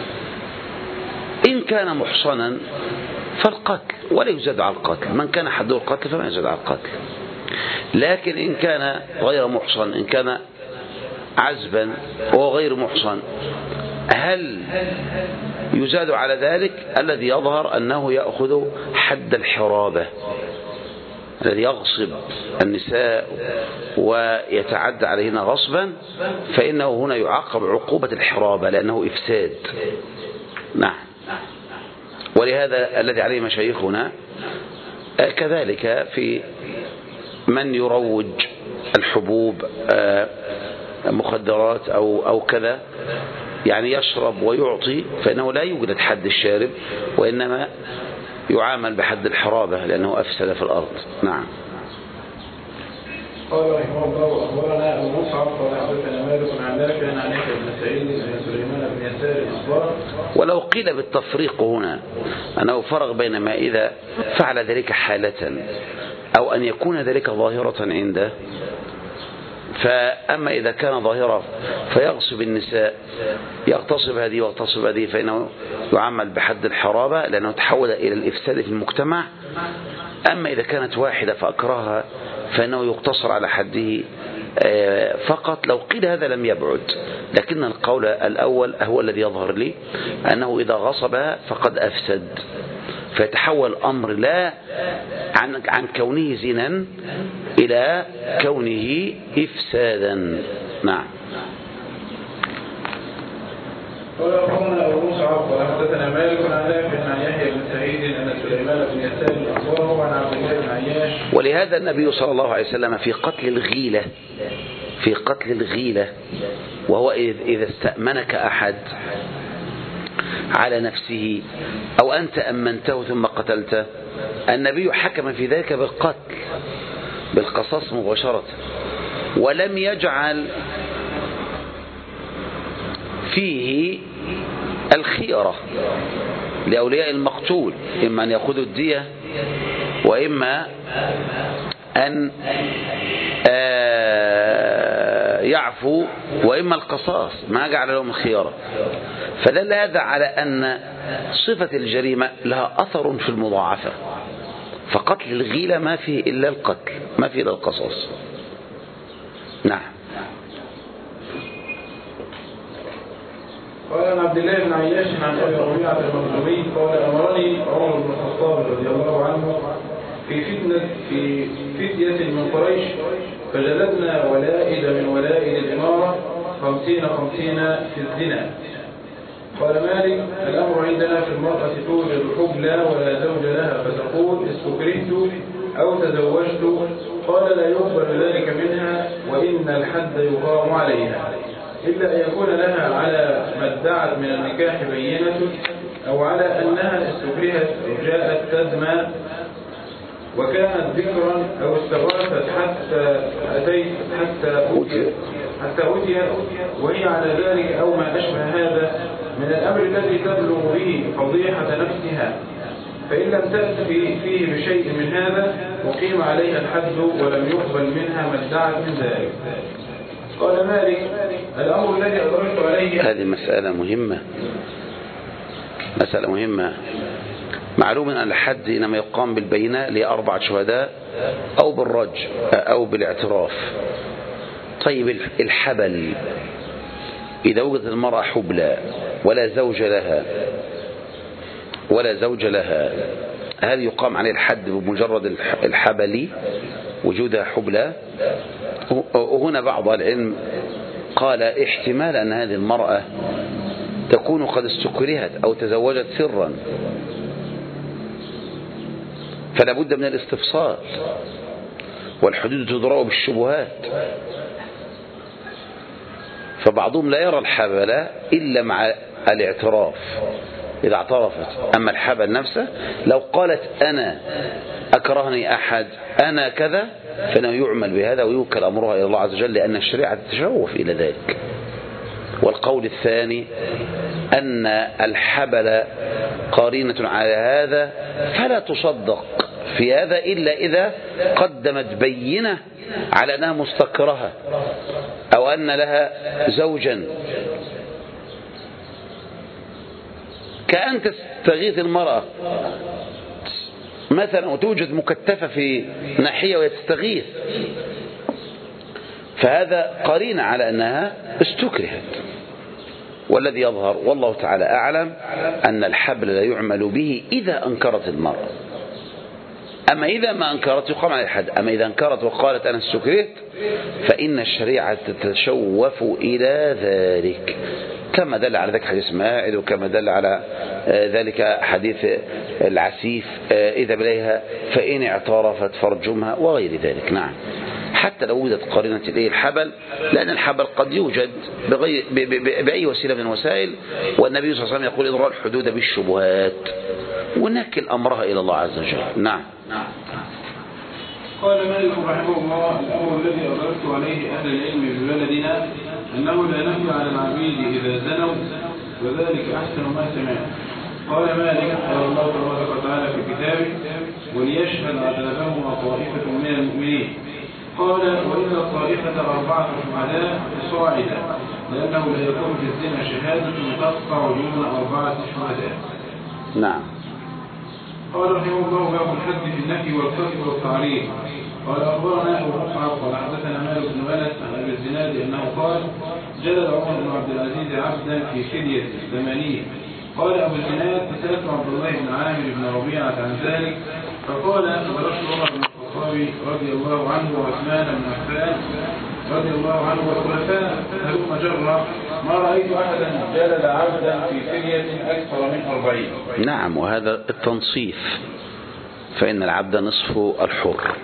إن كان محصنا فالقتل، ولا يزاد على القتل. من كان حده القتل فما يزاد على القتل. لكن إن كان غير محصن، إن كان عزبا وهو غير محصن، هل يزاد على ذلك؟ الذي يظهر أنه يأخذ حد الحرابة، الذي يغصب النساء ويتعدى عليهن غصبا، فإنه هنا يعاقب عقوبة الحرابة لأنه إفساد. نعم. ولهذا الذي عليه مشايخنا كذلك في من يروج الحبوب، مخدرات أو كذا، يعني يشرب ويعطي، فإنه لا يوجد حد الشارب، وإنما يعامل بحد الحرابة لأنه أفسد في الأرض. نعم. قال رحمه الله أخبرنا أبو مصعب قال حدثنا مالك عن نافع عن يحيى بن سعيد بن سليمان بن يسار الأنصار. ولو قيل بالتفريق هنا أنه فرق بين ما إذا فعل ذلك حالة أو أن يكون ذلك ظاهرة عنده، فأما إذا كان ظاهرة فيغصب النساء، يغتصب هذه واغتصب هذه، فإنه يعمل بحد الحرابة لأنه تحول إلى الإفساد في المجتمع. أما إذا كانت واحدة فأكرهها فإنه يقتصر على حده فقط. لو قيل هذا لم يبعد، لكن القول الأول هو الذي يظهر لي، أنه إذا غصبها فقد أفسد، فيتحول الأمر لا عن كونه زنا إلى كونه إفسادا. نعم. قال أخبرنا أبو مصعب وحدثنا مالك عن نافع عن يحيى بن سعيد أن سليمان بن يسار الأنصار وعن عبد الله بن عياش. ولهذا النبي صلى الله عليه وسلم في قتل الغيلة، وهو إذا استأمنك أحد على نفسه أو أنت أمنته ثم قتلته، النبي حكم في ذلك بالقتل بالقصاص مباشرة، ولم يجعل فيه الخيرة لأولياء المقتول، إما أن يأخذوا الدية وإما أن يعفو وإما القصاص، ما جعل لهم الخيارة. فدل هذا على أن صفة الجريمة لها أثر في المضاعفة، فقتل الغيلة ما فيه إلا القتل، ما فيه إلا القصاص. نعم. قال عن عبد الله بن عياش عن أبي ربيعة المخزومي قال أمرني عمر بن الخطاب رضي الله عنه في فتية من قريش، فجلدنا ولائد من ولائد الإمارة 50 في الزنا. قال مالك الأمر عندنا في المرأة توجد حبلى ولا زوج لها فتقول استكرهت أو تزوجت، قال لا يقبل ذلك منها وإن الحد يقام عليها، إلا أن يكون لها على ما ادعت من النكاح بينة أو على أنها استكرهت أو جاءت تدمى وكانت ذكرا أو استغاثت حتى أتيت وهي على ذلك أو ما أشبه هذا من الأمر الذي تبلغ به فضيحة نفسها، فإن لم تأت فيه بشيء من هذا وقيم عليها الحد ولم يقبل منها ما ادعت من ذلك. قال مالك الأمر الذي أدركت عليه. هذه مسألة مهمة. معلوم أن الحد إنما يقام بالبينة ل4 شهداء أو بالرج أو بالاعتراف. طيب الحبل، إذا وجدت المرأة حبلى ولا زوج لها هل يقام عليه الحد بمجرد الحبل وجودها حبلى؟ وهنا بعض العلم قال احتمال أن هذه المرأة تكون قد استكرهت أو تزوجت سرا، فلا بد من الاستفصال، والحدود تدرأ بالشبهات. فبعضهم لا يرى الحبل إلا مع الاعتراف إذا اعترفت. أما الحبل نفسه لو قالت أنا أكرهني أحد أنا كذا فإنه يعمل بهذا ويوكل أمرها إلى الله عز وجل، لأن الشريعة تتشوف إلى ذلك. والقول الثاني أن الحبل قرينة على هذا فلا تصدق في هذا إلا إذا قدمت بينة على أنها مستكرهة أو أن لها زوجا. كأن تستغيث المرأة مثلا وتوجد مكتفة في ناحية ويتستغيث، فهذا قرينة على أنها استكرهت. والذي يظهر والله تعالى أعلم أن الحبل لا يعمل به إذا أنكرت المرأة. أما إذا ما أنكرت يقام على الحد. أما إذا أنكرت وقالت أنا استكرهت فإن الشريعة تتشوف إلى ذلك، كما دل على ذلك حديث ماعز، وكما دل على ذلك حديث العسيف إذا بليها فإن اعترفت فارجمها وغير ذلك. نعم، حتى لو وجدت قرينة الحبل، لأن الحبل قد يوجد بأي وسيلة من الوسائل، والنبي صلى الله عليه وسلم يقول إضراء الحدود بالشبهات ونكل أمرها إلى الله عز وجل. نعم. قال مالك رحمه الله: الأمر الذي أدركت عليه أهل العلم ببلدنا أنه لا نهي على العبيد إذا زنوا، وذلك أحسن ما سمعت. قال مالك: قال الله تبارك وتعالى في كتابه: وليشهد عذابهما طائفة من المؤمنين. قال: وإن الطائفة 4 شهداء صاعدا، لأنه لا يكون في الزنا شهادة تقطع دون 4 شهداء. نعم. قال رحمه الله: باب الحد في النفي والقذف والتعريض. قال أخبرنا أبو مصعب قال حدثنا مالك بن أنس عن أبي الزناد أنه قال: جلد عمر بن عبد العزيز عبدا في فدية 80. قال أبو الزناد: فسألت عبد الله بن عامر بن ربيعة عن ذلك، فقال: درست عمر بن الخطاب رضي الله عنه وعثمان بن عفان رضي الله عنه والخلفاء هلم جرا، ما رأيت أحدا جلد عبدا في فدية أكثر من 40. نعم، وهذا التنصيف، فإن العبد نصف الحر.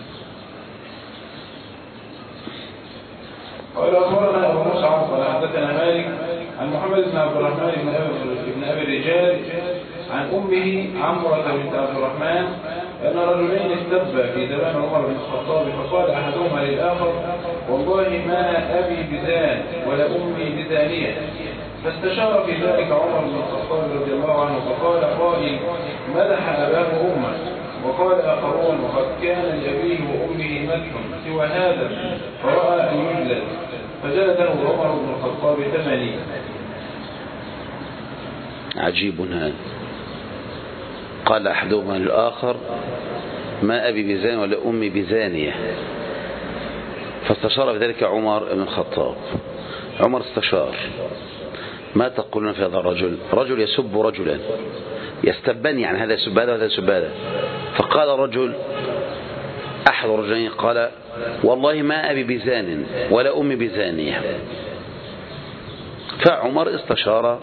قال أخبرنا أبو مصعب قال حدثنا مالك عن محمد بن عبد الرحمن بن أبي الرجال عن أمه عمرة بنت عبد الرحمن أن رجلين استبا في زمان عمر بن الخطاب، فقال أحدهما للآخر: والله ما أبي بزان ولا أمي بزانية. فاستشار في ذلك عمر بن الخطاب رضي الله عنه، فقال قائل: مدح أباه أمه. وقال آخرون: وقد كان لأبيه وأمه مدح سوى هذا، فرأى أن يجلد، فجلده عمر بن الخطاب 80. عجيب هذا. قال أحدهما للآخر: ما أبي بزان ولا أمي بزانية. فاستشار بذلك عمر بن الخطاب. عمر استشار: ما تقولون في هذا الرجل؟ رجل يسب رجلا، يستبني، يعني هذا يسب هذا وهذا يسب هذا. فقال رجل، أحد الرجلين قال: والله ما أبي بزان ولا أمي بزانية. فعمر استشار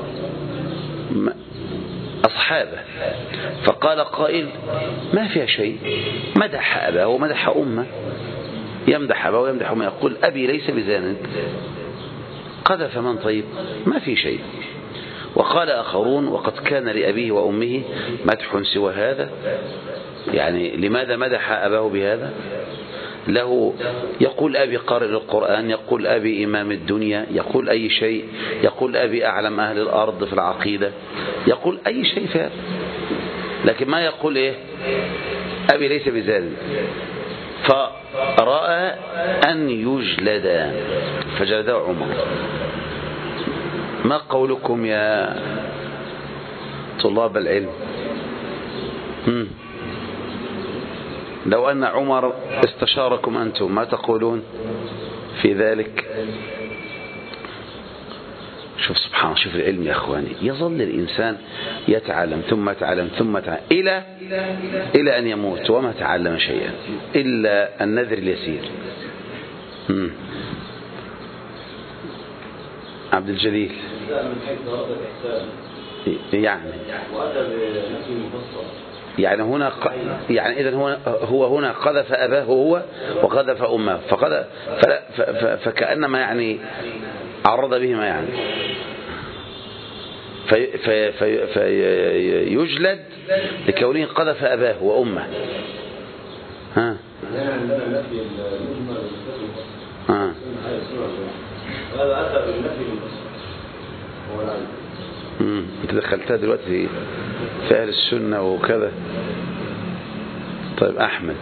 أصحابه، فقال قائل: ما فيها شيء، مدح أباه ومدح أمه، يمدح أباه ويمدح أمه، يقول أبي ليس بزان، قذف من؟ طيب ما في شيء. وقال آخرون: وقد كان لأبيه وأمه مدح سوى هذا، يعني لماذا مدح أباه بهذا؟ له يقول أبي قارئ القرآن، يقول أبي إمام الدنيا، يقول أي شيء، يقول أبي أعلم أهل الأرض في العقيدة، يقول أي شيء في هذا، لكن ما يقول إيه؟ أبي ليس بذلك. فرأى أن يجلدا فجلده عمر. ما قولكم يا طلاب العلم؟ لو أن عمر استشاركم أنتم ما تقولون في ذلك؟ شوف سبحان الله، شوف العلم يا أخواني، يظل الإنسان يتعلم ثم يتعلم ثم يتعلم إلى أن يموت وما تعلم شيئا إلا النذر اليسير. عبد الجليل يعني هنا يعني إذن هو هنا قذف أباه هو وقذف أمه فكأنما يعني عرض بهما يعني فيجلد لكونه قذف أباه وأمه. ها انت دخلتها دلوقتي في أهل السنة وكذا. طيب أحمد،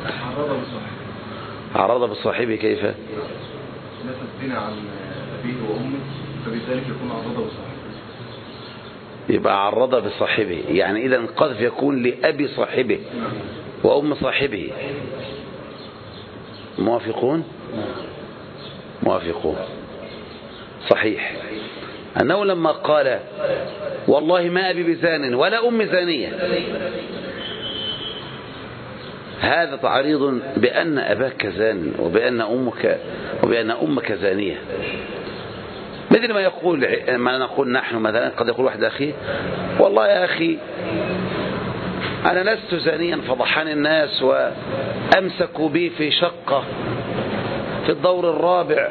عرض بصاحبه كيف؟ نفى الزنا عن أبيه وأمه فبذلك يكون عرض بصاحبه. يبقى عرض بصاحبه، يعني إذا القذف يكون لأبي صاحبه وأم صاحبه. موافقون؟ موافقون. صحيح أنه لما قال والله ما أبي بزان ولا أم زانية، هذا تعريض بأن أباك زان وبأن أمك زانية، مثل ما نقول نحن مثلا. قد يقول واحد أخي والله يا أخي أنا لست زانيا فضحني الناس وأمسكوا بي في شقة في الدور الرابع،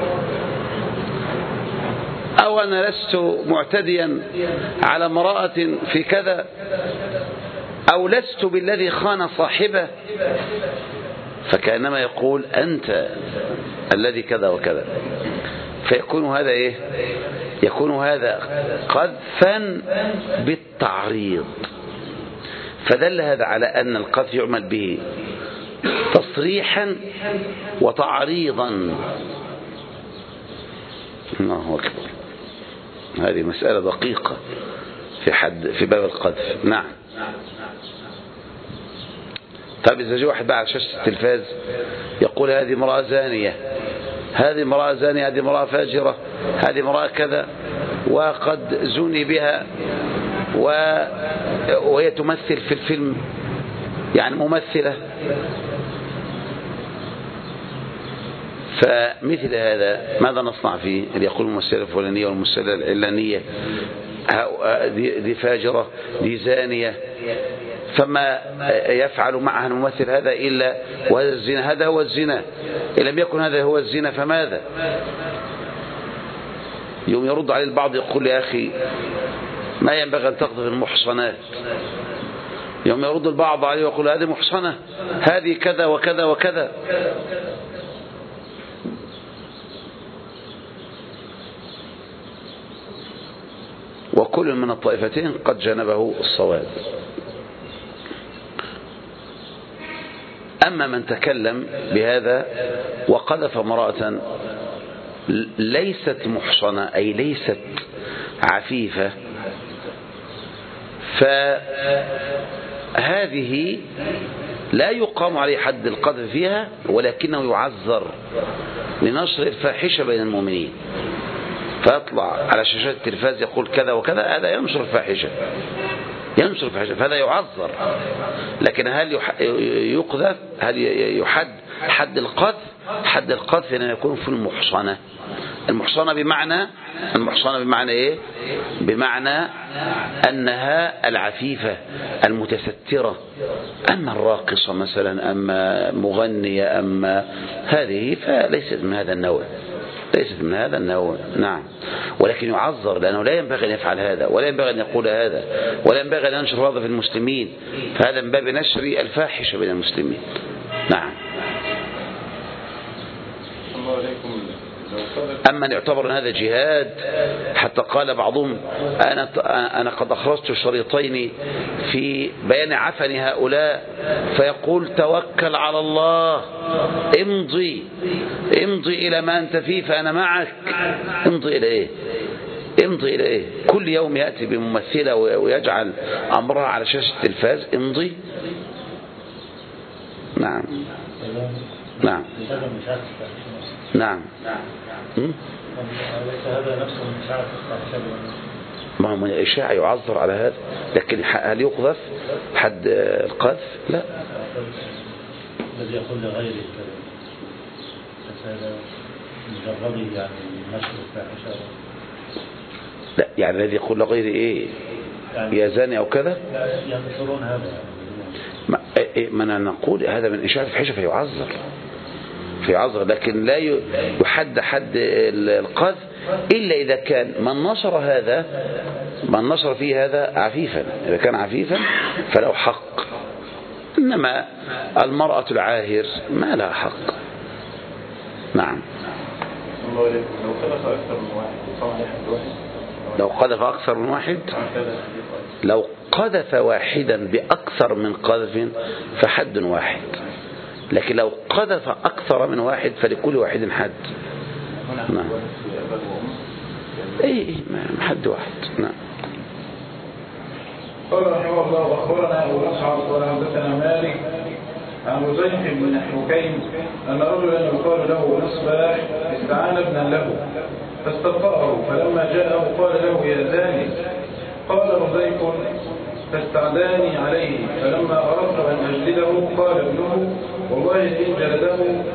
أو أنا لست معتديا على امرأة في كذا، أو لست بالذي خان صاحبه، فكأنما يقول أنت الذي كذا وكذا. فيكون هذا إيه؟ يكون هذا قذفا بالتعريض. فدل هذا على أن القذف يعمل به تصريحا وتعريضا. الله أكبر، هذه مسألة دقيقة في باب القذف. نعم. طيب إذا جاء واحد بقى على شاشة التلفاز يقول هذه امرأة زانية، هذه امرأة زانية، هذه امرأة فاجرة، هذه امرأة كذا، وقد زني بها وهي تمثل في الفيلم، يعني ممثلة، فمثل هذا ماذا نصنع فيه؟ اللي يقول الممثلة الفلانية والممثلة العلانية دي فاجرة دي زانية، فما يفعل معها الممثل هذا إلا وهذا الزنا، هذا هو الزنا. إن لم يكن هذا هو الزنا فماذا؟ يوم يرد عليه البعض يقول يا أخي ما ينبغي أن تقذف المحصنات. يوم يرد البعض عليه ويقول هذه محصنة، هذه كذا وكذا وكذا. وكل من الطائفتين قد جنبه الصواب. أما من تكلم بهذا وقذف امرأة ليست محصنة أي ليست عفيفة، فهذه لا يقام عليه حد القذف فيها، ولكنه يعذر لنشر الفاحشة بين المؤمنين، فيطلع على شاشات التلفاز يقول كذا وكذا، هذا ينشر الفاحشة، فهذا يعذر. لكن هل يقذف؟ هل يحد حد القذف؟ حد القذف أن يكون في المحصنة. المحصنة بمعنى إيه؟ بمعنى أنها العفيفة المتسترة. أما الراقصة مثلا، أما مغنية، أما هذه فليست من هذا النوع، ليست من هذا النوع. نعم. ولكن يعذر لأنه لا ينبغي أن يفعل هذا، ولا ينبغي أن يقول هذا، ولا ينبغي أن ينشر هذا في المسلمين، فهذا من باب نشر الفاحشة بين المسلمين. نعم. أما أن يعتبر أن هذا جهاد، حتى قال بعضهم أنا قد أخرجت شريطين في بيان عفن هؤلاء، فيقول توكل على الله، امضي إلى ما أنت فيه فأنا معك. امضي إلى إيه؟ امضي إلى إيه؟ كل يوم يأتي بممثلة ويجعل أمرها على شاشة التلفاز. امضي. نعم نعم نعم. ما هو من الإشاعة يعذر على هذا، لكن هل يقذف حد القذف؟ لا. الذي يقول لغيره هذا مجرد يعني نشر الفاحشة. لا يعني الذي يقول لغيره ايه يعني يا زاني او كذا، ينصرون هذا. ما نقول هذا من إشاعة الفاحشة فيعذر، لكن لا يحد حد القذف إلا إذا كان من نشر فيه هذا عفيفا. إذا كان عفيفا فله حق، إنما المرأة العاهر ما لها حق. نعم. لو قذف أكثر من واحد، لو قذف واحدا بأكثر من قذف فحد واحد، لكن لو قذف أكثر من واحد فلكل واحد حد. نعم. ايه حد واحد. نعم. قال رحمه الله: أخبرنا أبو مصعب قال حدثنا مالك عن رزيق بن حكيم أن رجلا يقال له نصباح استعان ابنا له فاستبطأه، فلما جاءه قال له: يا زاني. قال رزيق: فاستعداني عليه، فلما أردت أن أجلده قال ابنه: والله إن جلده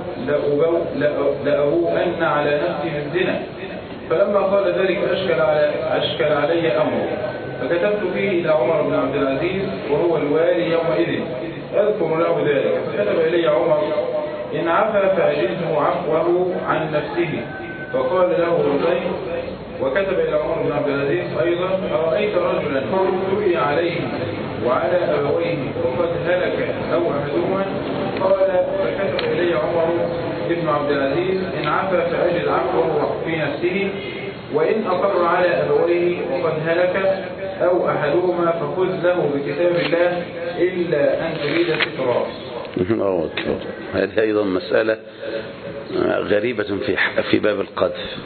لأبوءن على نفسي بالزنا. فلما قال ذلك أشكل علي أمره، فكتبت فيه إلى عمر بن عبد العزيز وهو الوالي يومئذ أذكر له ذلك، فكتب إلي عمر: إن عفا فأجلده عفوه عن نفسه. فقال له رزيق وكتب إلى عمر بن عبد العزيز أيضا: أرأيت رجلا تبي عليه وعلى أبويه وقد هلك أو أحدهما؟ قال: فكتب إلي عمر بن عبد العزيز: إن عفا فأجل عفوه في نفسه، وإن أقر على أبويه وقد هلك أو أحدهما فخذ له بكتاب الله إلا أن تريد سترا. هذه أيضا مسألة غريبة في باب القذف.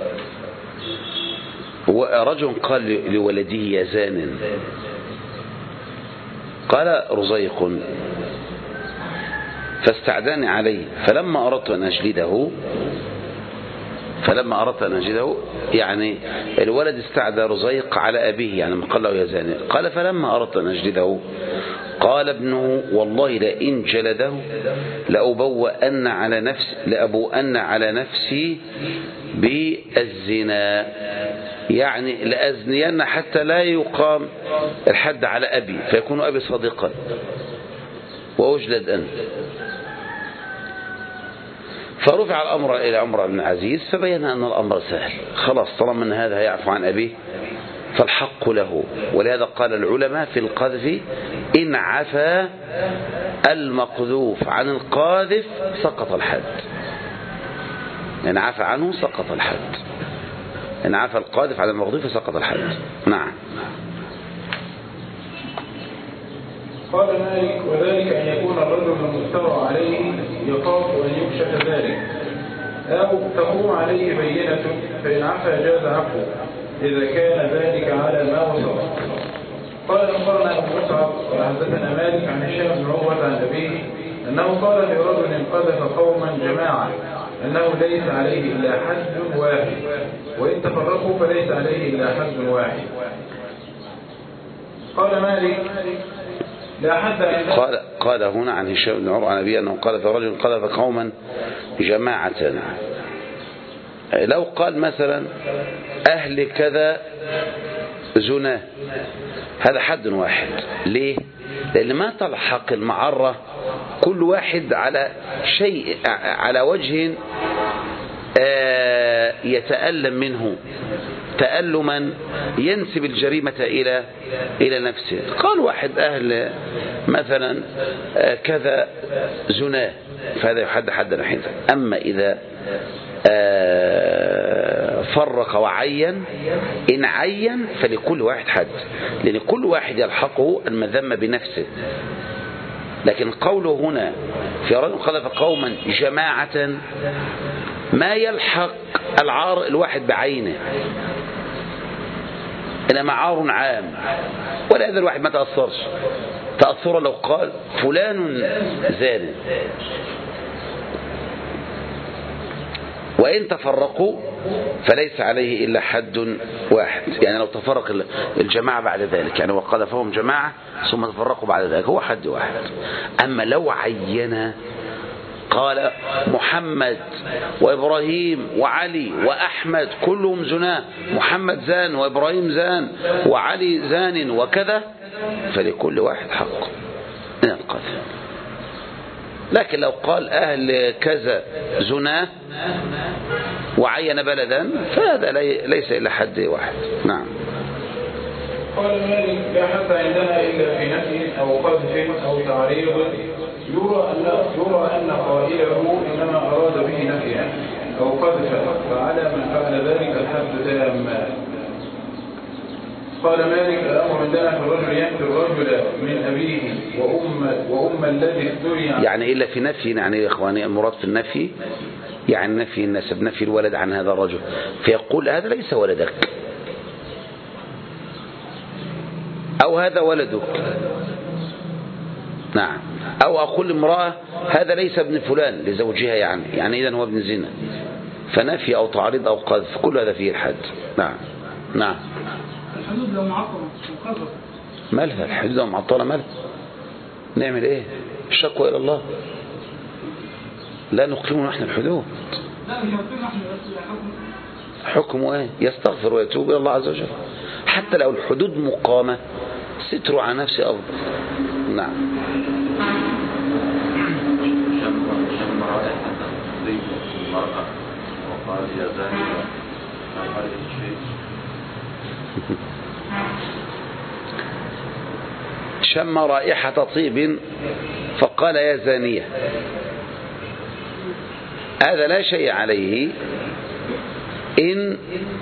ورجل قال لولده: يا زان. قال رزيق: فاستعداني عليه، فلما أردت أن أجلده يعني الولد استعدى رزيق على أبيه، يعني قال له: يا زاني. قال: فلما أردت أن أجلده قال ابنه: والله لئن جلده لأبوأن على نفسي بالزنا، يعني لأزنين حتى لا يقام الحد على أبي فيكون أبي صادقا وأجلد أنت. فرفع الأمر إلى عمر بن عزيز فبين أن الأمر سهل، خلاص طالما أن هذا يعفو عن أبيه فالحق له. ولهذا قال العلماء في القذف: إن عفا المقذوف عن القاذف سقط الحد. إن عفا عنه سقط الحد، إن عفا القاذف عن المقذوف سقط الحد. نعم. قال مالك: وذلك أن يكون الرجل المفترى عليه يخاف أن يكشف ذلك أو تقوم عليه بينة، فإن عفا جاز عفو إذا كان ذلك على ما وصف. قال: أخبرنا أبو مصعب وحدثنا مالك عن هشام بن عروة عن أبيه أنه قال لرجل قذف قوما جماعة أنه ليس عليه إلا حد واحد، وإن تفرقوا فليس عليه إلا حد واحد. قال مالك: قال هنا عن هشام بن عروة عن أبيه أنه قال في رجل قذف قوما جماعة. لو قال مثلا أهل كذا زنا، هذا حد واحد. ليه؟ لأن ما تلحق المعرة كل واحد على شيء، على وجه يتألم منه تألما ينسب الجريمة إلى نفسه. قال واحد أهل مثلا كذا زنا، فهذا يحد حدا حدا. أما إذا فرق وعين، إن عين فلكل واحد حد، لأن كل واحد يلحقه المذمة بنفسه. لكن قوله هنا في رجل قذف قوما جماعة ما يلحق العار الواحد بعينه، إنما عار عام. ولا هذا الواحد ما تأثرش تأثر لو قال فلان زان. وإن تفرقوا فليس عليه إلا حد واحد. يعني لو تفرق الجماعة بعد ذلك، يعني وقذفهم جماعة ثم تفرقوا بعد ذلك، هو حد واحد. أما لو عين قال محمد وإبراهيم وعلي وأحمد كلهم زنا، محمد زان وإبراهيم زان وعلي زان وكذا، فلكل واحد حق من القذف. لكن لو قال أهل كذا زنا وعين بلدا فهذا ليس إلا حد واحد. نعم. قال مالك لا حتى عندنا إلا في نفي أو قذف أو تعريض يرى أن قائله إنما أراد به نفيا أو قذفا، فعلى من فعل ذلك الحد تاما. قال مالك الأمر عندنا في الرجل ينفي الرجل من أبيه وأم الذي ابتلي، يعني إلا في نفي. يعني يا إخواني المراد في النفي يعني نفي النسب، نفي الولد عن هذا الرجل، فيقول هذا ليس ولدك أو هذا ولدك. نعم. أو أقول امرأة هذا ليس ابن فلان لزوجها، يعني إذن هو ابن زنا. فنفي أو تعريض أو قذف كل هذا فيه الحد. نعم. نعم. الحدود لو معطلة وقذف مالها الحدود لو معطلة؟ مالها نعمل إيه؟ الشكوى إلى الله، لا نقيم نحن الحدود. لا مش هنقيم نحن حكمه إيه؟ يستغفر ويتوب إلى الله عز وجل. حتى لو الحدود مقامة ستروا على نفسي أفضل. نعم. شم رائحة طيب المرأة وقال يا زانية فقال شيء. شم رائحة طيب فقال يا زانية، هذا لا شيء عليه إن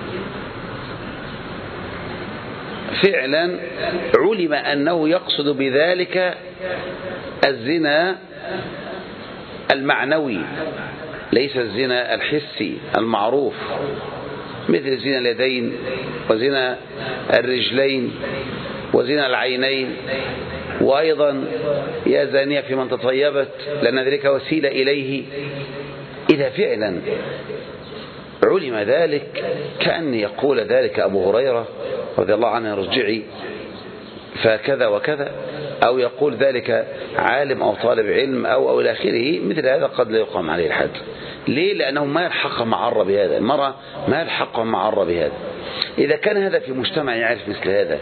فعلا علم أنه يقصد بذلك الزنا المعنوي ليس الزنا الحسي المعروف، مثل زنا اليدين وزنا الرجلين وزنا العينين، وأيضا يا زانية في من تطيبت لأن ذلك وسيلة إليه. إذا فعلا علم ذلك كأن يقول ذلك أبو هريرة رضي الله عنه ارجعي فكذا وكذا، أو يقول ذلك عالم أو طالب علم أو إلى آخره، مثل هذا قد لا يقام عليه الحد. ليه؟ لأنه ما يلحق معرة بهذا، المرأة ما يلحق معرة بهذا. إذا كان هذا في مجتمع يعرف مثل هذا،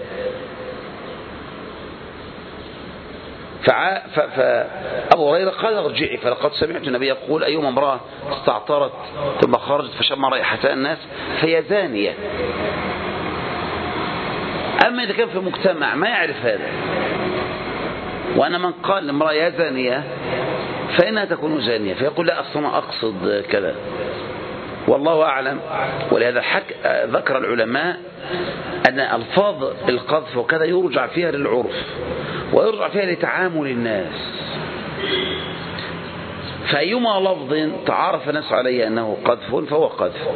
فأبو هريرة قال ارجعي فلقد سمعت النبي يقول أيما امرأة استعطرت ثم خرجت فشم رائحة الناس فهي زانية. أما إذا كان في مجتمع ما يعرف هذا، وأنا من قال لامرأة يا زانية فإنها تكون زانية، فيقول لا أصلا أقصد كذا، والله أعلم. ولهذا ذكر العلماء أن ألفاظ القذف وكذا يرجع فيها للعرف ويرجع فيها لتعامل الناس، فأيما لفظ تعارف الناس عليه أنه قذف فهو قذف،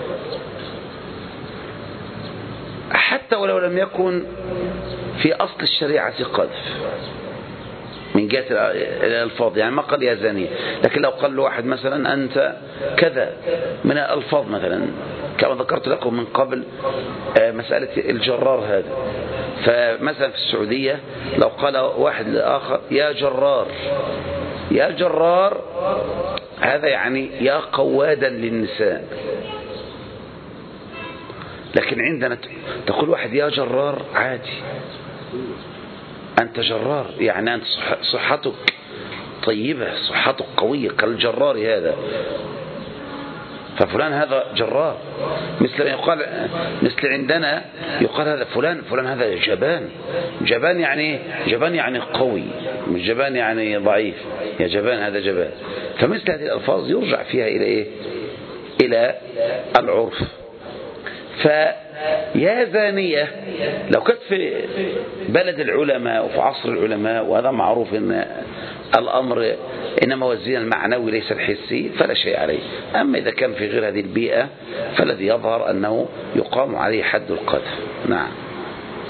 حتى ولو لم يكن في أصل الشريعة قذف من جهة الألفاظ. يعني ما قال يا زانية، لكن لو قال له واحد مثلا أنت كذا من الألفاظ، مثلا كما ذكرت لكم من قبل مسألة الجرار هذا، فمثلا في السعودية لو قال واحد لآخر يا جرار، يا جرار هذا يعني يا قوادا للنساء. لكن عندنا تقول واحد يا جرار عادي، أنت جرار يعني أنت صحتك طيبة، صحتك قوية كالجرار هذا، ففلان هذا جرار. مثل يقال، مثل عندنا يقال هذا فلان هذا جبان. جبان يعني جبان يعني قوي، مش جبان يعني ضعيف، يا جبان هذا جبان. فمثل هذه الألفاظ يرجع فيها إلى إيه؟ إلى العرف. فيا زانية لو كانت في بلد العلماء وفي عصر العلماء، وهذا معروف ان الأمر إنما هو الزنا المعنوي ليس الحسي، فلا شيء عليه. أما إذا كان في غير هذه البيئة فالذي يظهر أنه يقام عليه حد القذف. نعم.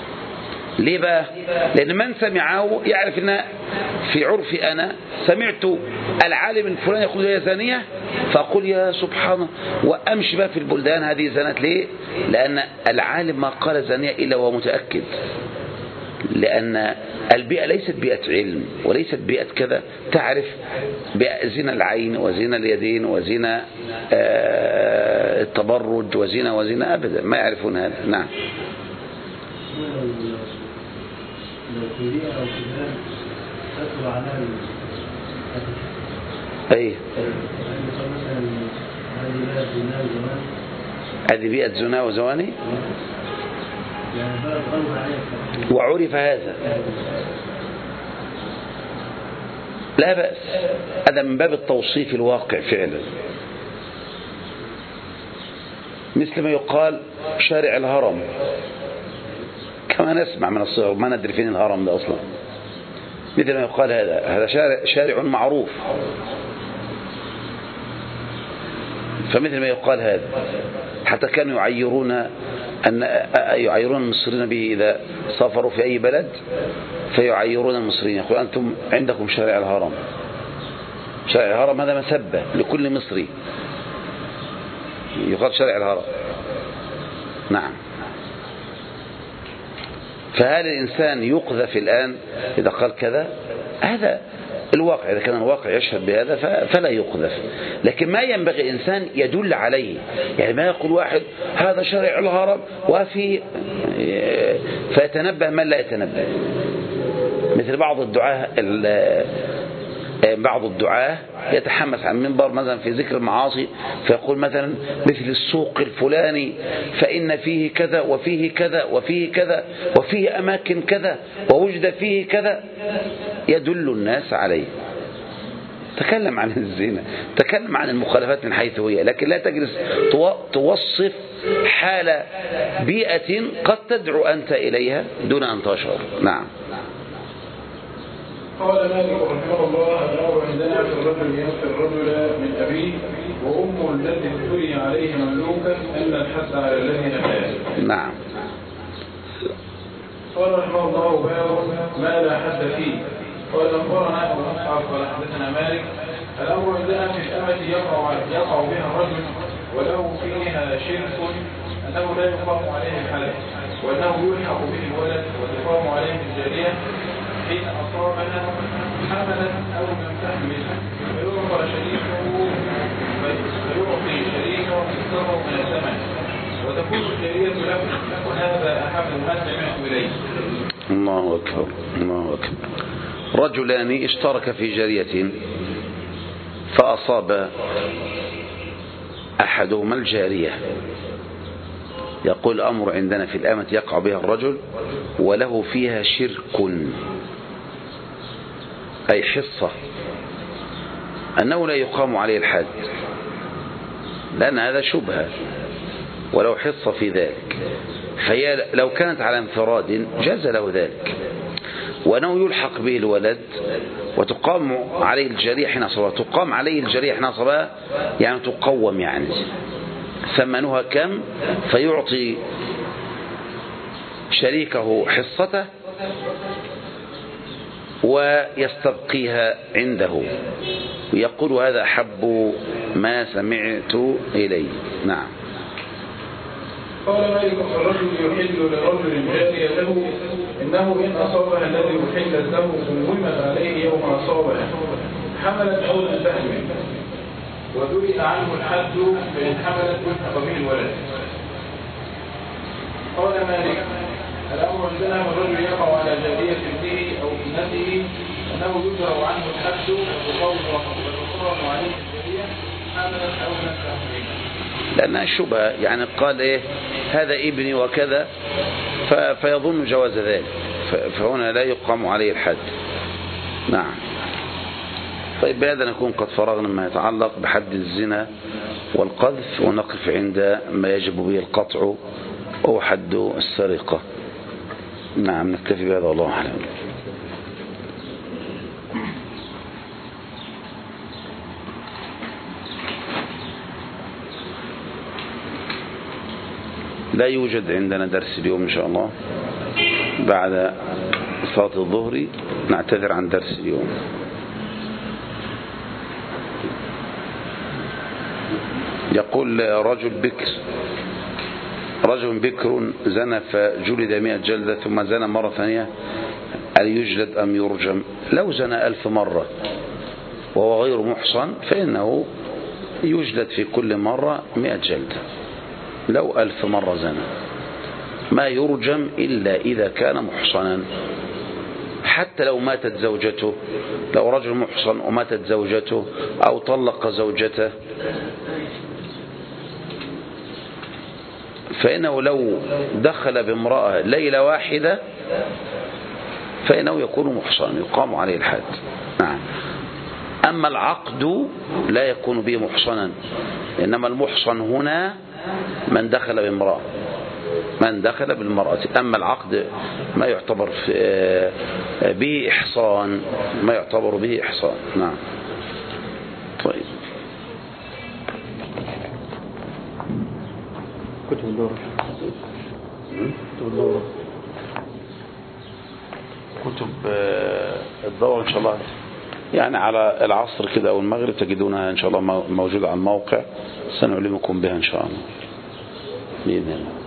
ليه بقى؟ لأن من سمعه يعرف أن في عرفي أنا سمعت العالم الفلاني يقول هي زانية، فأقول يا سبحان، وأمشي بقى في البلدان هذه زنت. ليه؟ لأن العالم ما قال زانية إلا وهو متأكد، لأن البيئة ليست بيئة علم وليست بيئة كذا تعرف زنا العين وزنا اليدين وزنا التبرج وزنا أبدا ما يعرفون هذا. نعم. لو في بيئة أو في بلاد تطلع عنها أي هذه بيئة زنا وزواني وعرف هذا لا بأس، هذا من باب التوصيف الواقع فعلا، مثل ما يقال شارع الهرم، كما نسمع من الصغر ما ندري فين الهرم ده أصلا، مثل ما يقال هذا شارع معروف، فمثل ما يقال هذا. حتى كانوا يعيرون المصريين به إذا سافروا في أي بلد، فيعيرون المصريين يقول أنتم عندكم شارع الهرم. شارع الهرم هذا مسبة لكل مصري، يقال شارع الهرم. نعم. فهل الإنسان يقذف الآن إذا قال كذا؟ هذا الواقع، إذا كان الواقع يشهد بهذا فلا يقذف، لكن ما ينبغي الإنسان يدل عليه، يعني ما يقول واحد هذا شارع الهرم فيتنبه من لا يتنبه، مثل بعض الدعاة يتحمس عن المنبر مثلا في ذكر المعاصي، فيقول مثلا مثل السوق الفلاني فإن فيه كذا وفيه كذا وفيه كذا وفيه أماكن كذا ووجد فيه كذا، يدل الناس عليه. تكلم عن الزنا، تكلم عن المخالفات من حيث هي، لكن لا تجلس توصف حال بيئة قد تدعو أنت إليها دون أن تشعر. نعم. قال مالك رحمه الله: الأمر عندنا في الرجل ينفي الرجل من أبيه وأمه التي ابتلي عليه مملوكا أن الحد على الذي نهاه. نعم. قال رحمه الله: باب ما لا حد فيه. قال أخبرنا أبو مصعب قال حدثنا مالك: الأمر عندنا في الأمة يقع بها الرجل وله فيها شرك أنه لا يقام عليه الحد، وأنه يلحق به الولد وتقام عليه الجارية حين أصابها حملا أو لم تحمل، فيعطي شريكه حصته من الثمن وتكون الجارية له، وهذا أحب ما سمعت إليه. الله أكبر، الله أكبر. رجلان اشترك في جارية فأصاب أحدهما الجارية. يقول الأمر عندنا في الأمة يقع بها الرجل وله فيها شرك، أي حصة، أنه لا يقام عليه الحد لأن هذا شبهة، ولو حصة في ذلك، فهي لو كانت على انفراد جاز له ذلك، وأنه يلحق به الولد وتقام عليه الجريح حين أصابها. تقام عليه الجريح حين أصابها يعني تقوم، يعني ثمنها كم، فيعطي شريكه حصته ويستبقيها عنده، ويقول هذا أحب ما سمعت إليه. نعم. قال مالك: الرجل يحل لرجل جارية له إنه إن أصابها الذي أحلت له قومت عليه يوم أصابها حملت أو لم تحمل، ودرئ عنه الحد فإن حملت يلحق به الولد. قال مالك: الأمر عندنا الرجل يقع على جارية ابنه أو ابنته أنه يجرى عنه الحد وتقام عليه الجارية حملت أو لم تحمل، لأنها شبهة، يعني قال إيه هذا ابني وكذا فيظن جواز ذلك، فهنا لا يقام عليه الحد. نعم. طيب بهذا نكون قد فرغنا ما يتعلق بحد الزنا والقذف، ونقف عند ما يجب به القطع أو حد السرقة. نعم، نكتفي بهذا والله أعلم. لا يوجد عندنا درس اليوم إن شاء الله. بعد صلاة الظهر. نعتذر عن درس اليوم. يقول رجل بكر زنى فجلد 100 جلدة ثم زنى مرة ثانية، هل يجلد أم يرجم؟ لو زنى 1000 مرة وهو غير محصن فإنه يجلد في كل مرة 100 جلدة، لو 1000 مرة زنى. ما يرجم إلا إذا كان محصنا، حتى لو ماتت زوجته، لو رجل محصن وماتت زوجته أو طلق زوجته فإنه لو دخل بامرأة ليلة واحدة فإنه يكون محصنا، يقام عليه الحد. نعم. أما العقد لا يكون به محصنا، إنما المحصن هنا من دخل بامرأة، من دخل بالمرأة. أما العقد ما يعتبر به إحصان، ما يعتبر به إحصان. نعم. طيب. كتب الدورة كتب الدورة إن شاء الله يعني على العصر كده أو المغرب تجدونها إن شاء الله موجودة على الموقع، سنعلمكم بها إن شاء الله بإذن الله.